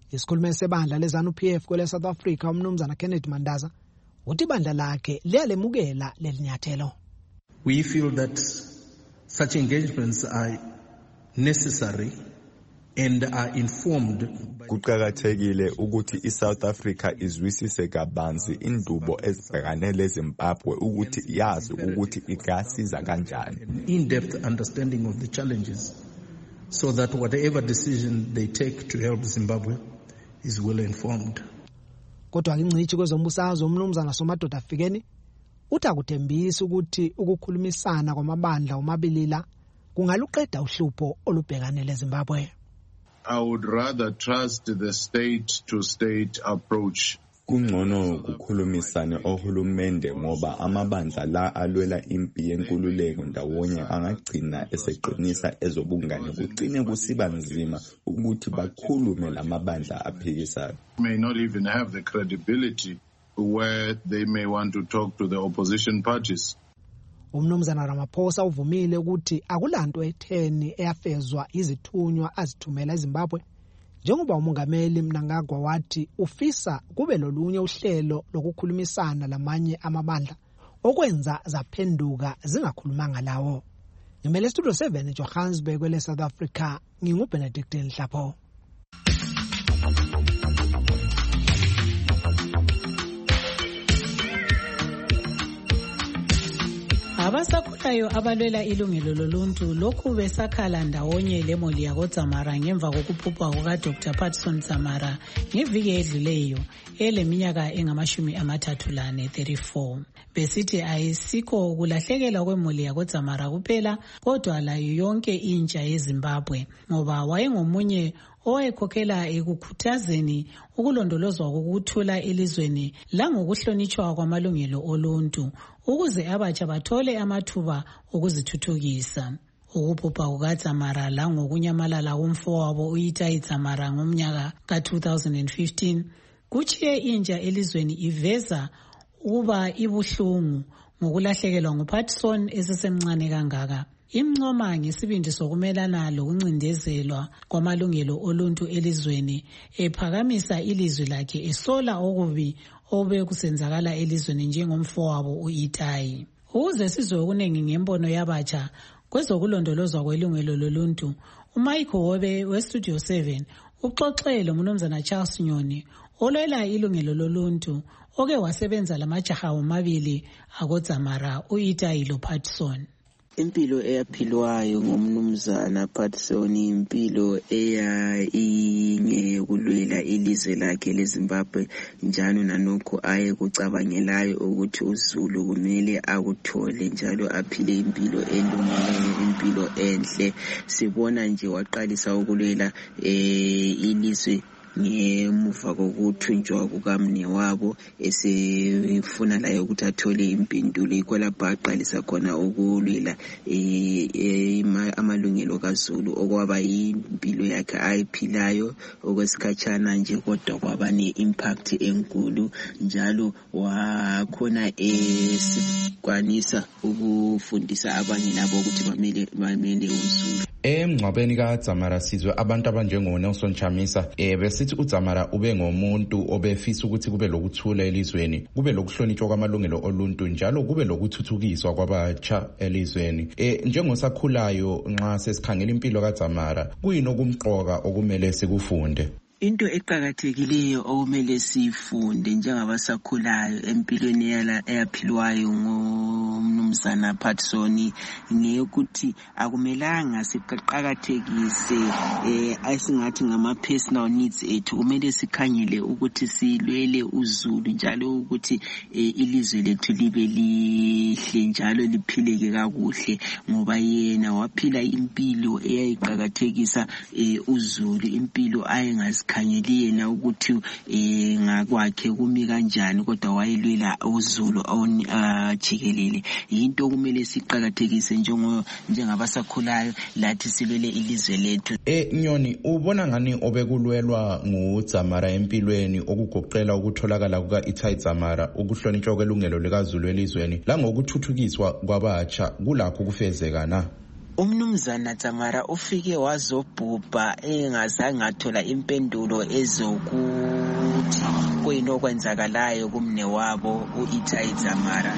Isikhulumeli sebandla leZANU-P F kwele South Africa umnumzana Kennedy Mandaza uthi ibandla lakhe liyalemukela lelinyathelo. We feel that such engagements are necessary and are informed. Kuqakathekile ukuthi iSouth Africa izwisise kabanzi indubo ezibhekane leZimbabwe ukuthi yazi ukuthi ingasiza kanjani. In-depth understanding of the challenges so that whatever decision they take to help Zimbabwe is well informed. Kodwa ingcithi kwezombusazwe umnumzana Somadoda Fikeni uthi akuthembisa ukuthi ukukhulumisana kwamabandla omabilila kungaluqeda uhlupho olubhekane leZimbabwe. I would rather trust the state to state approach. Kungcono kukhulumisane ohulumende ngoba amabandla la alwela impi yenkululeko ndawonye angagcina eseqinisa ezobungane kugcine kusiba nzima ukuthi bakhulume lamabandla aphikisayo. May not even have the credibility where they may want to talk to the opposition parties. Umnumzana Ramaphosa uvumile ukuthi akulanto etheni eyafezwa izithunywa azithumela eZimbabwe njengoba umongameli Mnangagwa wathi ufisa kube lolunye uhlelo lokukhulumisana lamanye amabandla okwenza zaphenduka zingakhulumanga lawo. Ngimele Studio seven eJohannesburg kwele South Africa nginguBenedict Nhlapho. Abasakhulayo abalwela ilungelo loluntu lokhu besakhala ndawonye lemoli yakoDzamara ngemva kokuphupha kuka Doctor Patson Dzamara ngeviki edluleyo eleminyaka engamashumi amathathu lane thirty-four. Besithi ayisikho kulahlekelwa kwemoli yakoDzamara kuphela kodwa layo yonke intsha yeZimbabwe ngoba wayengomunye owayekhokhela ekukhuthazeni ukulondolozwa kokuthula elizweni langokuhlonitshwa kwamalungelo oluntu ukuze abatsha bathole amathuba okuzithuthukisa. Ukuphupha kukaDzamara langokunyamalala komfowabo uItai Dzamara ngomnyaka ka two thousand fifteen kuchiye intsha elizweni iveza ukuba ibuhlungu ngokulahlekelwa nguPatson esesemncane kangaka. Imncoma ngesibindi sokumelana lokuncindezelwa kwamalungelo oluntu elizweni ephakamisa ilizwi lakhe esola okubi obe kusenzakala elizweni njengomfowabo uItai. Ukuze sizwe okuningi ngembono yabatsha kwezokulondolozwa kwelungelo loluntu, uMichael Wobe weStudio seven uxoxele umnumzana Charles Nyoni olwela ilungelo loluntu oke wasebenza lamajaha omabili akoDzamara uItai loPatson. Impilo eyaphilwayo ngomnumzana Patson impilo eya ingekulwela ilizwe lakhe leZimbabwe njalo nanokho aye kucabangelayo ukuthi uZulu kumele akuthole njalo aphile impilo elungileyo impilo enhle. Sibona nje waqalisa ukulwela eh ilizwe ngemuva kokuthunjwa kukamnewabo esefuna laye ukuthi athole impendulo ikho lapho aqalisa khona ukulwela amalungelo kaZulu okwaba impilo yakhe ayiphilayo okwesikhatshana nje kodwa kwaba ne-impact enkulu njalo wakhona esikwanisa ukufundisa abanye labo ukuthi bamele bamele uZulu. Emngcwabeni kaDzamara sizwe abantu abanjengo Nelson Chamisa eh besithi uDzamara ube ngomuntu obefisa ukuthi kube lokuthula elizweni, kube lokuhlonitshwa kwamalungelo oluntu njalo kube lokuthuthukiswa kwabatsha elizweni. Eh njengosakhulayo nxa sesikhangela impilo kaDzamara kuyini okumqoka okumele sikufunde? Into eqhakathekileyo okumele sifunde njengabasakhulayo empilweni yala eyaphilwayo ngomnumzana Patson ngekuthi akumelanga siqhaqhathekise eh asingathi ngama personal needs ethu, kumele sikhangele ukuthi silwele uZulu njalo ukuthi ilizwe lethu libe lihle njalo liphileke kakuhle ngoba yena waphila impilo eyayiqhakathekisa uZulu, impilo ayengazi khangeli yena ukuthi eh ngakwakhe kumi kanjani kodwa wayelwela uZulu ajikelele. Into kumele siqhakathekise njengo njengabasakhulayo lathi silwele ilizwe lethu. Eh Nyoni, ubona ngani obekulwelwa nguDzamara empilweni okugoqela ukutholakala kuka Itai Dzamara, ukuhlonitshwa kwelungelo likaZulu elizweni la ngokuthuthukiswa kwabatsha kulapho kufezeka na? umnumzana Dzamara ufike wazobhubha engazange athola impendulo ezokuthi kuyini okwenzakalayo kumne wabo uItai Dzamara.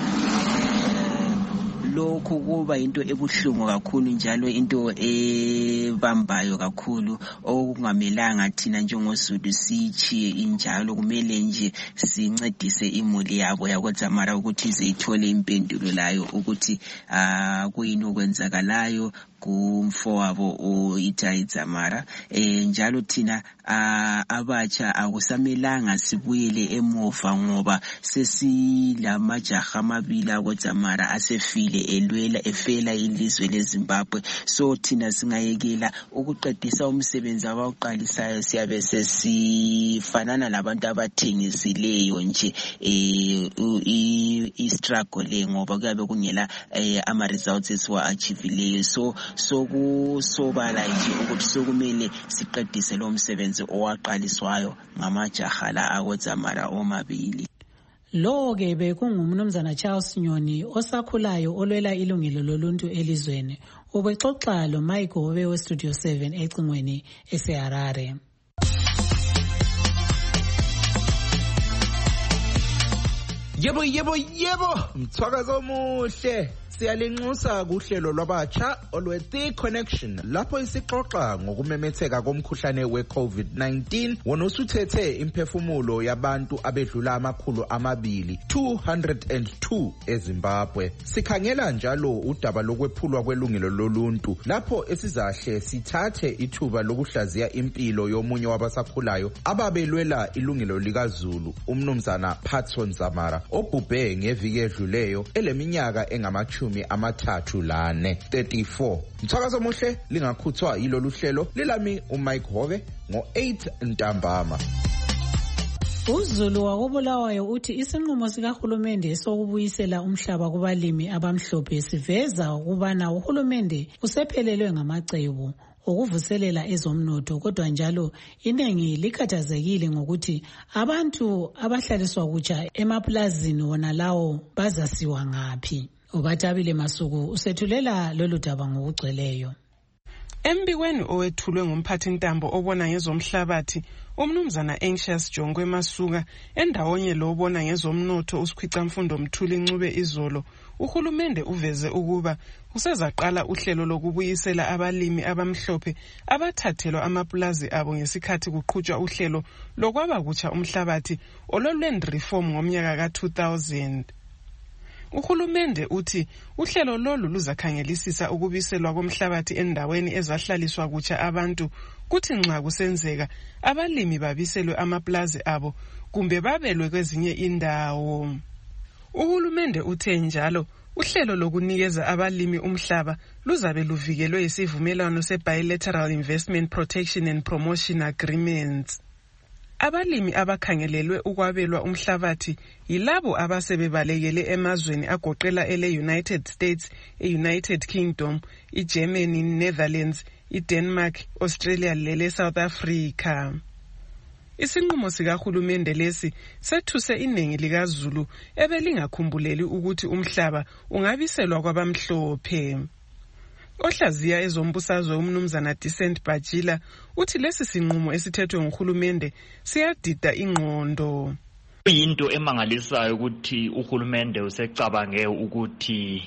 Lokhu kuba into ebuhlungu kakhulu njalo into ebambayo kakhulu okungamelanga thina njengosulu sichiye injalo. Kumele nje sincedise imuli yabo yakoDzamara ukuthi izithole impendulo layo ukuthi ah kuyini okwenzakalayo kumfowabo uItai Dzamara. Eh njalo thina abatsha akusamelanga sibuyele emuva ngoba sesilamajaha amabili akoDzamara asefile elwela efela ilizwe leZimbabwe. So thina singayekela ukuqedisa umsebenzi abawuqalisayo siyabe sesifanana labantu abathengisileyo nje eh i-struggle le ngoba kuyabe kungela ama results esiwa achievileyo. So sokusobala nje ukuthi sokumele siqedise lo msebenzi owaqaliswayo ngamajaha la akoDzamara omabili. Lo ke bekungumnumzana Charles Nyoni osakhulayo olwela ilungelo loluntu elizweni. Ubexoxa lo Mike Hobe we Studio seven ecingweni eseHarare. Yebo yebo yebo mthwakazo omuhle siyalinxusa kuhlelo lwabatsha olwe The Connection lapho isixoxa ngokumemetheka komkhuhlane we-COVID nineteen wona usuthethe imphefumulo yabantu abedlula amakhulu amabili two hundred two eZimbabwe. Sikhangela njalo udaba lokwephulwa kwelungelo loluntu lapho esizahle sithathe ithuba lokuhlaziya impilo yomunye wabasakhulayo ababelwela ilungelo likaZulu umnumzana Patson Dzamara obhubhe ngeviki edluleyo eleminyaka engamachumi amathathu lane thirty-four. Mthakazo muhle lingakhuthwa yilolu hlelo lilami uMike Hobe ngo eight ntambama. uZulu wakobulawayo uthi isinqumo sikahulumende sokubuyisela umhlaba kubalimi abamhlophe siveza ukubana uhulumende usephelelwe ngamacebo ukuvuselela ezomnotho, kodwa njalo iningi likhathazekile ngokuthi abantu abahlaliswa kutsha emaplazini wona lawo bazasiwa ngaphi. Ubatabile Masuku usethulela lolu daba ngokugcweleyo. Embikweni owethulwe ngumphathi ntambo obona ngezomhlabathi umnumzana Anxious Jongwe Masuka endawonye lo obona ngezomnotho usikhwica mfundo Mthuli Ncube izolo, uhulumende uveze ukuba usezaqala uhlelo lokubuyisela abalimi abamhlophe abathathelwa amapulazi abo ngesikhathi kuqhutshwa uhlelo lokwaba kutsha umhlabathi ololwend reform ngomnyaka ka two thousand. Uhulumende uthi uhlelo lolu luzakhangelisisa ukubiselwa komhlabathi endaweni ezahlaliswa kutsha abantu kuthi nxa kusenzeka abalimi babiselwe amaplazi abo kumbe babelwe kwezinye indawo. Uhulumende uthe njalo uhlelo lokunikeza abalimi umhlaba luzabe luvikelwe isivumelwano se-Bilateral Investment Protection and Promotion Agreements. Abalimi abakhangelelwe ukwabelwa umhlabathi yilabo abasebebalekele emazweni agoqela ele-United States, e-United Kingdom, i-Germany, Netherlands, i-Denmark, Australia lele South Africa. Isinqumo sikahulumende lesi sethuse iningi likaZulu ebelingakhumbuleli ukuthi umhlaba ungabiselwa kwabamhlophe. Ohlaziya ezombusazwe umnumzana Decent Bajila uthi lesi sinqumo esithethwe nguhulumende siyadida ingqondo. Into emangalisayo ukuthi uhulumende usecabange ukuthi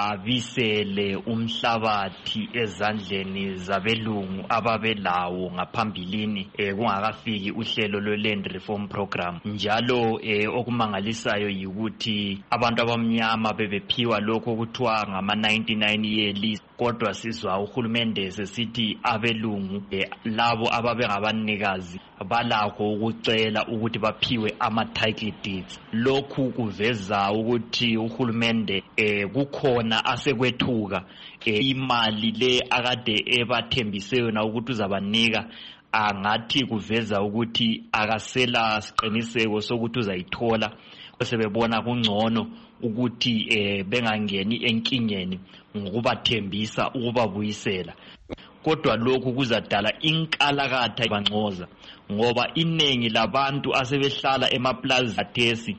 abisele umhlabathi ezandleni zabelungu ababelawo ngaphambilini eh, kungakafiki uhlelo lwe-Land Reform Program. Njalo eh, okumangalisayo yikuthi abantu abamnyama bebephiwa lokho okuthiwa ngama ninety-nine year lease, kodwa sizwa uhulumende sesithi abelungu eh, labo ababengabanikazi balakho ukucela ukuthi baphiwe ama title deeds. Lokhu kuveza ukuthi uhulumende eh, kukhona asekwethuka eh, imali le akade ebathembise yona ukuthi uzabanika, angathi kuveza ukuthi akasela siqiniseko sokuthi uzayithola, sebebona kungcono ukuthi eh, bengangeni enkingeni ngokubathembisa ukubabuyisela. Kodwa lokhu kuzadala inkalakatha bancoza ngoba iningi labantu asebehlala emaplazi athesi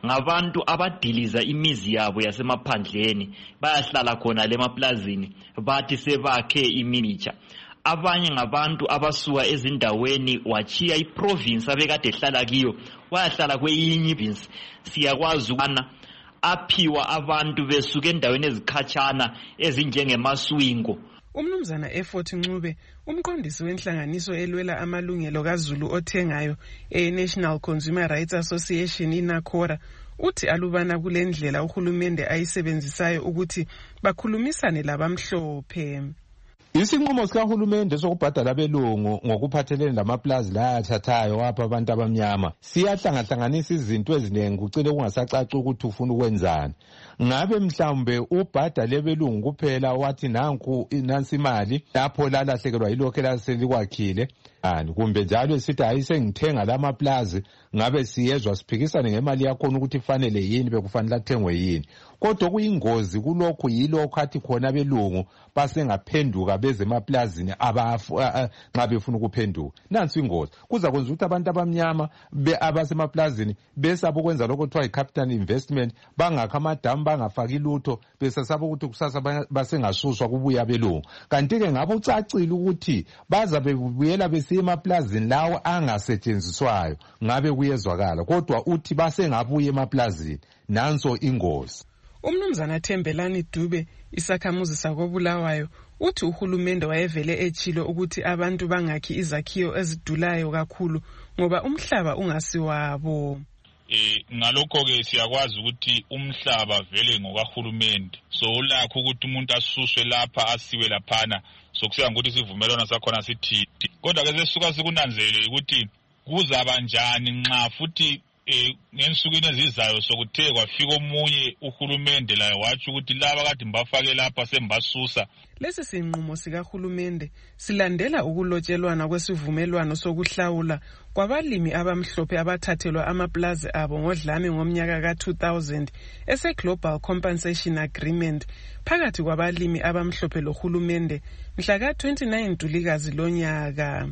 ngabantu abadiliza imizi yabo yasemaphandleni bayahlala khona lemaplazini bathi sebakhe imimitsha. Abanye ngabantu abasuka ezindaweni wachiya iprovince abekade ehlala kiyo wayahlala kweyinye iprovince. Siyakwazi ukubana aphiwa abantu besuka endaweni ezikhatshana ezinjengemaswingo. Umnumzana Effort Ncube, umqondisi wenhlanganiso elwela amalungelo kaZulu othengayo e-National Consumer Rights Association iNACORA, uthi alubana kule ndlela uhulumende ayisebenzisayo ukuthi bakhulumisane labamhlophe. Isinqumo sikahulumende sokubhadala abelungu ngokuphathelene lamaplazi la athathayo wapha abantu abamnyama siyahlangahlanganisa izinto eziningi kucine kungasacaci ukuthi ufuna ukwenzani. Ngabe mhlawumbe ubhadale abelungu kuphela wathi nanku nansi imali lapho lalahlekelwa yilokho elaselikwakhile, kumbe njalo sithi ayisengithenga lamaplazi ngabe siyezwa siphikisane ngemali yakho ukuthi ifanele yini bekufanele athengwe yini. Kodwa kuyingozi kulokhu yilokho athi khona abelungu basengaphenduka beze emaplazini abafu nxa befuna ukuphenduka. Nansi ingozi kuza kwenza ukuthi abantu abamnyama abasemaplazini besaba ukwenza lokho kuthiwa i-capital investment, bangakha amadamu bangafaki lutho besasaba ukuthi kusasa basengasuswa kubuya abelungu. Kanti-ke ngabe ucacile ukuthi baza bebuyela besiya emaplazini lawo angasetshenziswayo ngabe kuyezwakala, kodwa uthi basengabuya emaplazini. Nanso ingozi. Umnumzana Thembelani Dube, isakhamuzi sakobulawayo, uthi uhulumende wayevele echilo ukuthi abantu bangakhi izakhiwo ezidulayo kakhulu ngoba umhlaba ungasiwabo. Eh ngalokho ke siyakwazi ukuthi umhlaba vele ngokahulumende, so ulakho ukuthi umuntu asuswe lapha asiwe laphana, so kusiya ukuthi sivumelana sakhona sithi. Kodwa ke sesuka sikunanzelele ukuthi kuzaba njani nxa futhi eh ngensukwini ezizayo sokuthe kwafika omunye uhulumende laye wathi ukuthi laba kade mbafake lapha sembasusa. Lesi sinqumo sikahulumende silandela ukulotshelwana kwesivumelwano sokuhlawula kwabalimi abamhlophe abathathelwa amaplazi abo ngodlame ngomnyaka ka two thousand ese Global Compensation Agreement phakathi kwabalimi abamhlophe lohulumende mhla ka twenty-nine Ntulikazi lonyaka.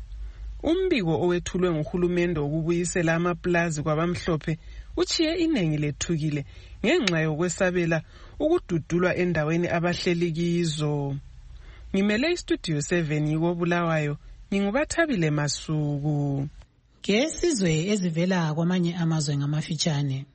Umbiko owethulwe nguhulumende ukubuyisela amaplazi kwabamhlophe uchiye inengi lethukile ngenxa yokwesabela ukududulwa endaweni abahleli kizo. Ngimele istudio seven yikobulawayo, ngingubathabile Masuku. Ngesizwe ezivela kwamanye amazwe ngamafitshane.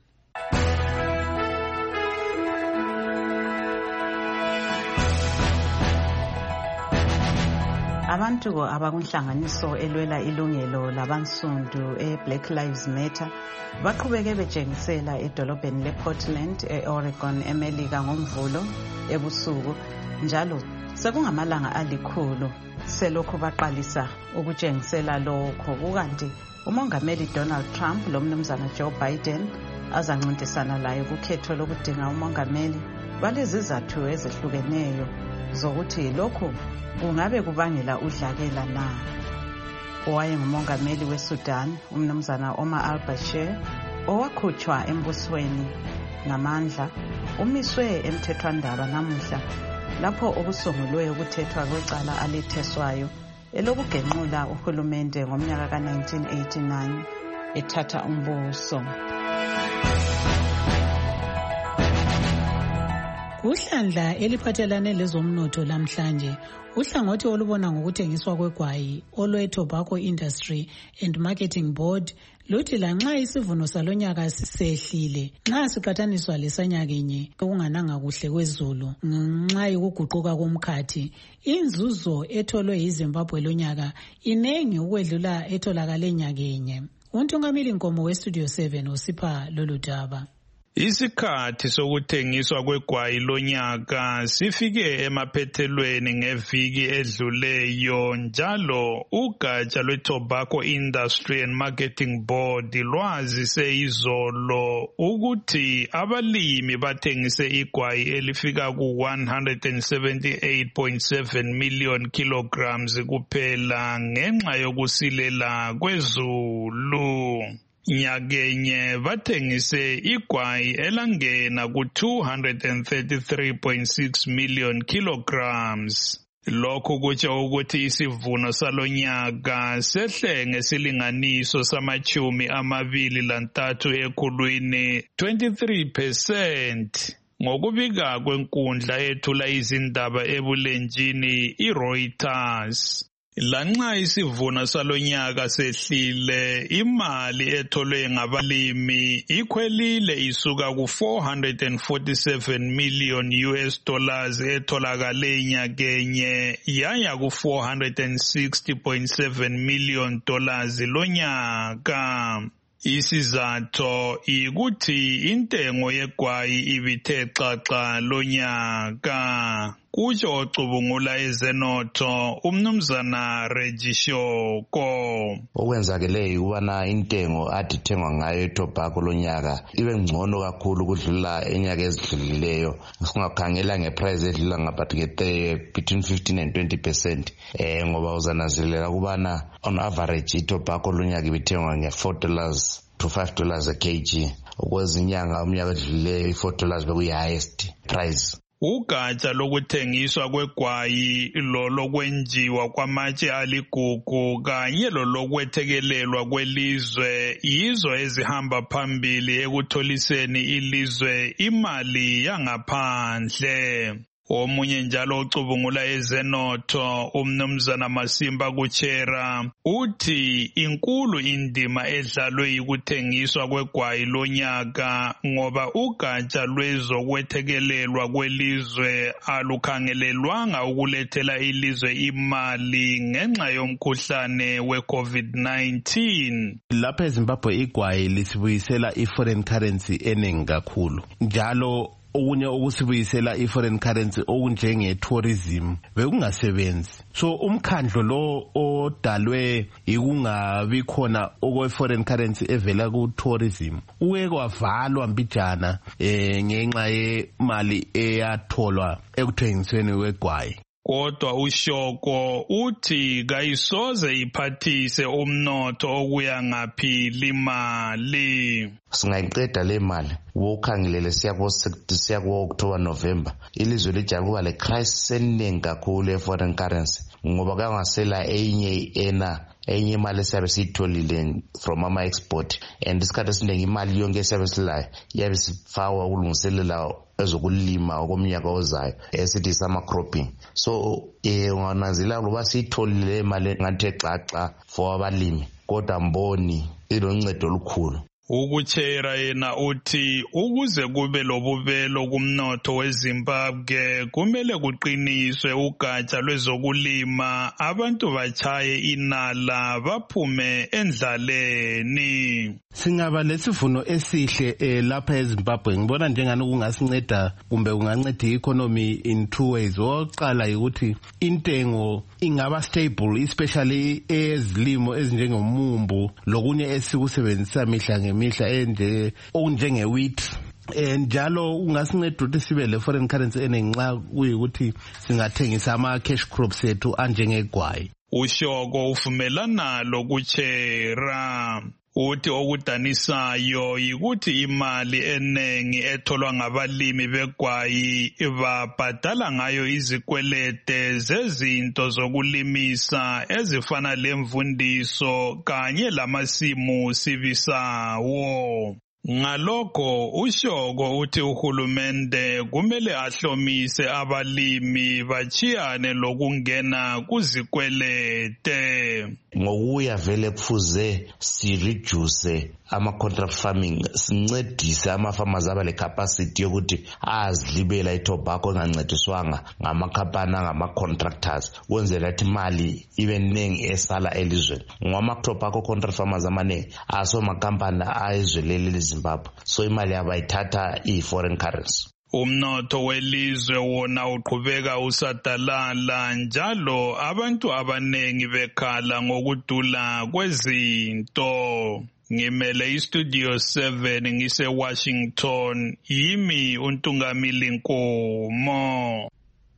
Abantu abakunhlanganiso elwela ilungelo labansundu e-Black Lives Matter baqhubeke betshengisela edolobheni le-Portland e-Oregon eMelika ngomvulo ebusuku, njalo sekungamalanga alikhulu selokhu baqalisa ukutshengisela lokho. Kukanti umongameli Donald Trump lomnumzana Joe Biden azancintisana laye kukhetho lokudinga umongameli balezizathu ezehlukeneyo zokuthi lokhu kungabe kubangela udlakela na. Owayengumongameli weSudan umnumzana Omar al-Bashir owakhutshwa embusweni ngamandla umiswe emthethwandaba namuhla lapho okusungulwe ukuthethwa kwecala aletheswayo elokugenqula uhulumende ngomnyaka ka nineteen eighty-nine ethatha umbuso. Uhlandla eliphathelane lezomnotho lamhlanje, uhlangothi olubona ngokuthengiswa kwegwayi olwe-Tobacco Industry and Marketing Board luthi lanxa isivuno salonyaka sisehlile nxa siqathaniswa lesanyakenye okungananga kuhle kwezulu ngenxa yokuguquka komkhathi, inzuzo etholwe yiZimbabwe lonyaka inengi ukwedlula etholakale nyakenye. Untungameli Nkomo weStudio seven usipha lolu daba. Isikhathi sokuthengiswa kwegwayi lonyaka sifike emaphethelweni ngeviki edluleyo, njalo ugatsha lwe-Tobacco Industry and Marketing Board lwazise izolo ukuthi abalimi bathengise igwayi elifika ku one hundred seventy-eight point seven million kilograms kuphela ngenxa yokusilela kwezulu. Nyakenye bathengise igwayi elangena ku two hundred thirty-three point six million kilograms. Lokho kutsho ukuthi isivuno salonyaka sehle ngesilinganiso samachumi amabili lantathu ekhulwini twenty-three percent. Ngokubika kwenkundla ethula izindaba ebulenjini iReuters. Lanxa isivuno salonyaka sehlile, imali etholwe ngabalimi ikhwelile isuka ku four hundred forty-seven million U S dollars etholakale nyakenye yaya ku four hundred sixty point seven million dollars lonyaka. Isizatho ikuthi intengo yegwayi ibithe xaxa lonyaka. Kutsho ocubungula ezenotho umnumzana Regishoko. Okwenzakeleyo ukubana intengo adithengwa ngayo etobacco lonyaka ibe ngcono kakhulu kudlula enyaka ezidlulileyo. Singakhangela ngeprice edlula ngaphakathi between fifteen and twenty percent. Eh ngoba uzananzelela ukubana on average itobacco lonyaka ibithengwa nge four dollars to five dollars a kg. Okwezinyanga umnyaka edlulileyo four dollars bekuyi highest price. Ugatsha lokuthengiswa kwegwayi lolo kwenjiwa kwamatshe aligugu kanye lolokwethekelelwa kwelizwe yizo ezihamba phambili ekutholiseni ilizwe imali yangaphandle. Omunye njalo ocubungula ezenotho umnumzana Masimba Kuchera uthi inkulu indima edlalwe yikuthengiswa kwegwayi lonyaka ngoba ugatsha lwezokwethekelelwa kwelizwe alukhangelelwanga ukulethela ilizwe imali ngenxa yomkhuhlane we-COVID nineteen. Lapha eZimbabwe igwayi lisibuyisela i-foreign currency eningi kakhulu. Njalo okunye okusibuyisela i-foreign currency okunjenge tourism bekungasebenzi. So umkhandlo lo odalwe ikungabi khona okwe-foreign currency evela ku-tourism uke kwavalwa mbijana eh, ngenxa yemali eyatholwa ekuthengisweni kwegwayi. Kodwa uShoko uthi kayisoze iphathise umnotho okuya ngaphi limali. Singayiqeda le mali wokhangelele siya ku October November ilizwe lijala kuba le crisis eningi kakhulu e-foreign currency ngoba kangasela enye ena enye imali esiyabe siyitholile from ama export and isikhathi esiningi imali yonke esiyabe silayo yabe sifakwa ukulungiselela ezokulima okomnyaka ozayo esithi sama cropping. So eh ungananzela ukuba siyitholile imali ngathi xaxa for abalimi kodwa mboni iloncedo olukhulu. Ukuchera yena uthi ukuze kube lobubelo kumnotho weZimbabwe kumele kuqiniswe ugatsha lwezokulima abantu bachaye inala baphume endlaleni. Singaba lesivuno esihle eh, lapha eZimbabwe ngibona njengani kungasinceda kumbe kunganceda i-economy in two ways. Oqala ukuthi intengo ingaba stable especially ezilimo ezinjengomumbu lokunye esikusebenzisa mihla ngemihla enje okunjenge wheat. Njalo ungasinceda ukuthi sibe le foreign currency enenxa kuyikuthi singathengisa ama cash crops ethu anjengegwayi. uShoko uvumelana lokuchera. Uthi okudanisayo yikuthi imali enengi etholwa ngabalimi begwayi babhadala ngayo izikwelete zezinto zokulimisa ezifana lemvundiso kanye lamasimu sibisawo. Ngalokho uShoko uthi uhulumende kumele ahlomise abalimi bachiyane lokungena kuzikwelete. Ngokuya vele kufuze si reduce ama contract farming sincedise ama farmers abale capacity yokuthi azilibela itobacco engancediswanga ngamakhampani ngama contractors kwenzela ukuthi imali ibe nengi esala elizweni. Ngoma tobacco contract farmers amaningi aso makampani ayizwelele eZimbabwe so imali abayithatha i foreign currency. Umnotho welizwe wona uqhubeka usadalala njalo abantu abanengi bekhala ngokudula kwezinto. Ngimele iStudio seven ngise Washington yimi uNtungamili Nkomo.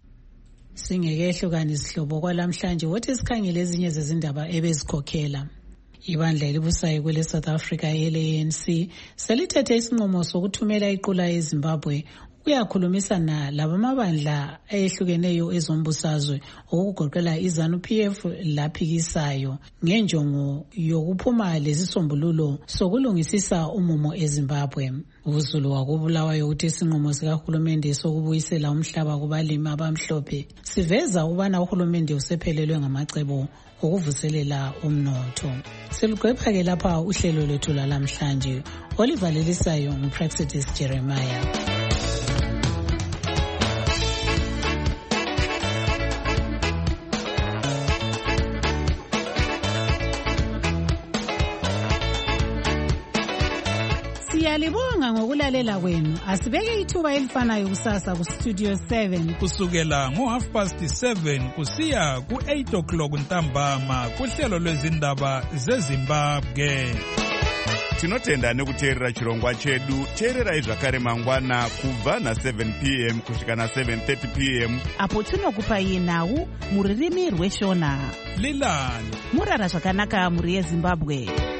Singekehluka isihlobo kwalamhlanje wothi sikhangele ezinye zezindaba ebezikhokhela. Ibandla elibusayo kwele South Africa L A N C selithethe isinqumo sokuthumela iqula eZimbabwe uyakhulumisana labamabandla ehlukeneyo ezombusazwe okugoqela iZANU-P F laphikisayo ngenjongo yokuphuma lesisombululo sokulungisisa umumo eZimbabwe. uZulu wakubulawayo uthi isinqumo sikahulumende sokubuyisela umhlaba kubalimi abamhlophe siveza ukubana uhulumende usephelelwe ngamacebo ukuvuselela umnotho. Siluqepha-ke lapha uhlelo lwethu lwalamhlanje olivalelisayo nguPraxidis Jeremiah. Siyalibonga ngokulalela kwenu. Asibeke ithuba elifanayo kusasa ku Studio seven kusukela ngo half past seven kusiya ku eight o'clock ntambama kuhlelo lwezindaba zeZimbabwe. Tinotenda nekuteerera chirongwa chedu. Teererai zvakare mangwana kubva na seven p m kusvika na seven thirty p m apo tinokupai nhau muririmi rweshona. Lilani murara zvakanaka muri yeZimbabwe.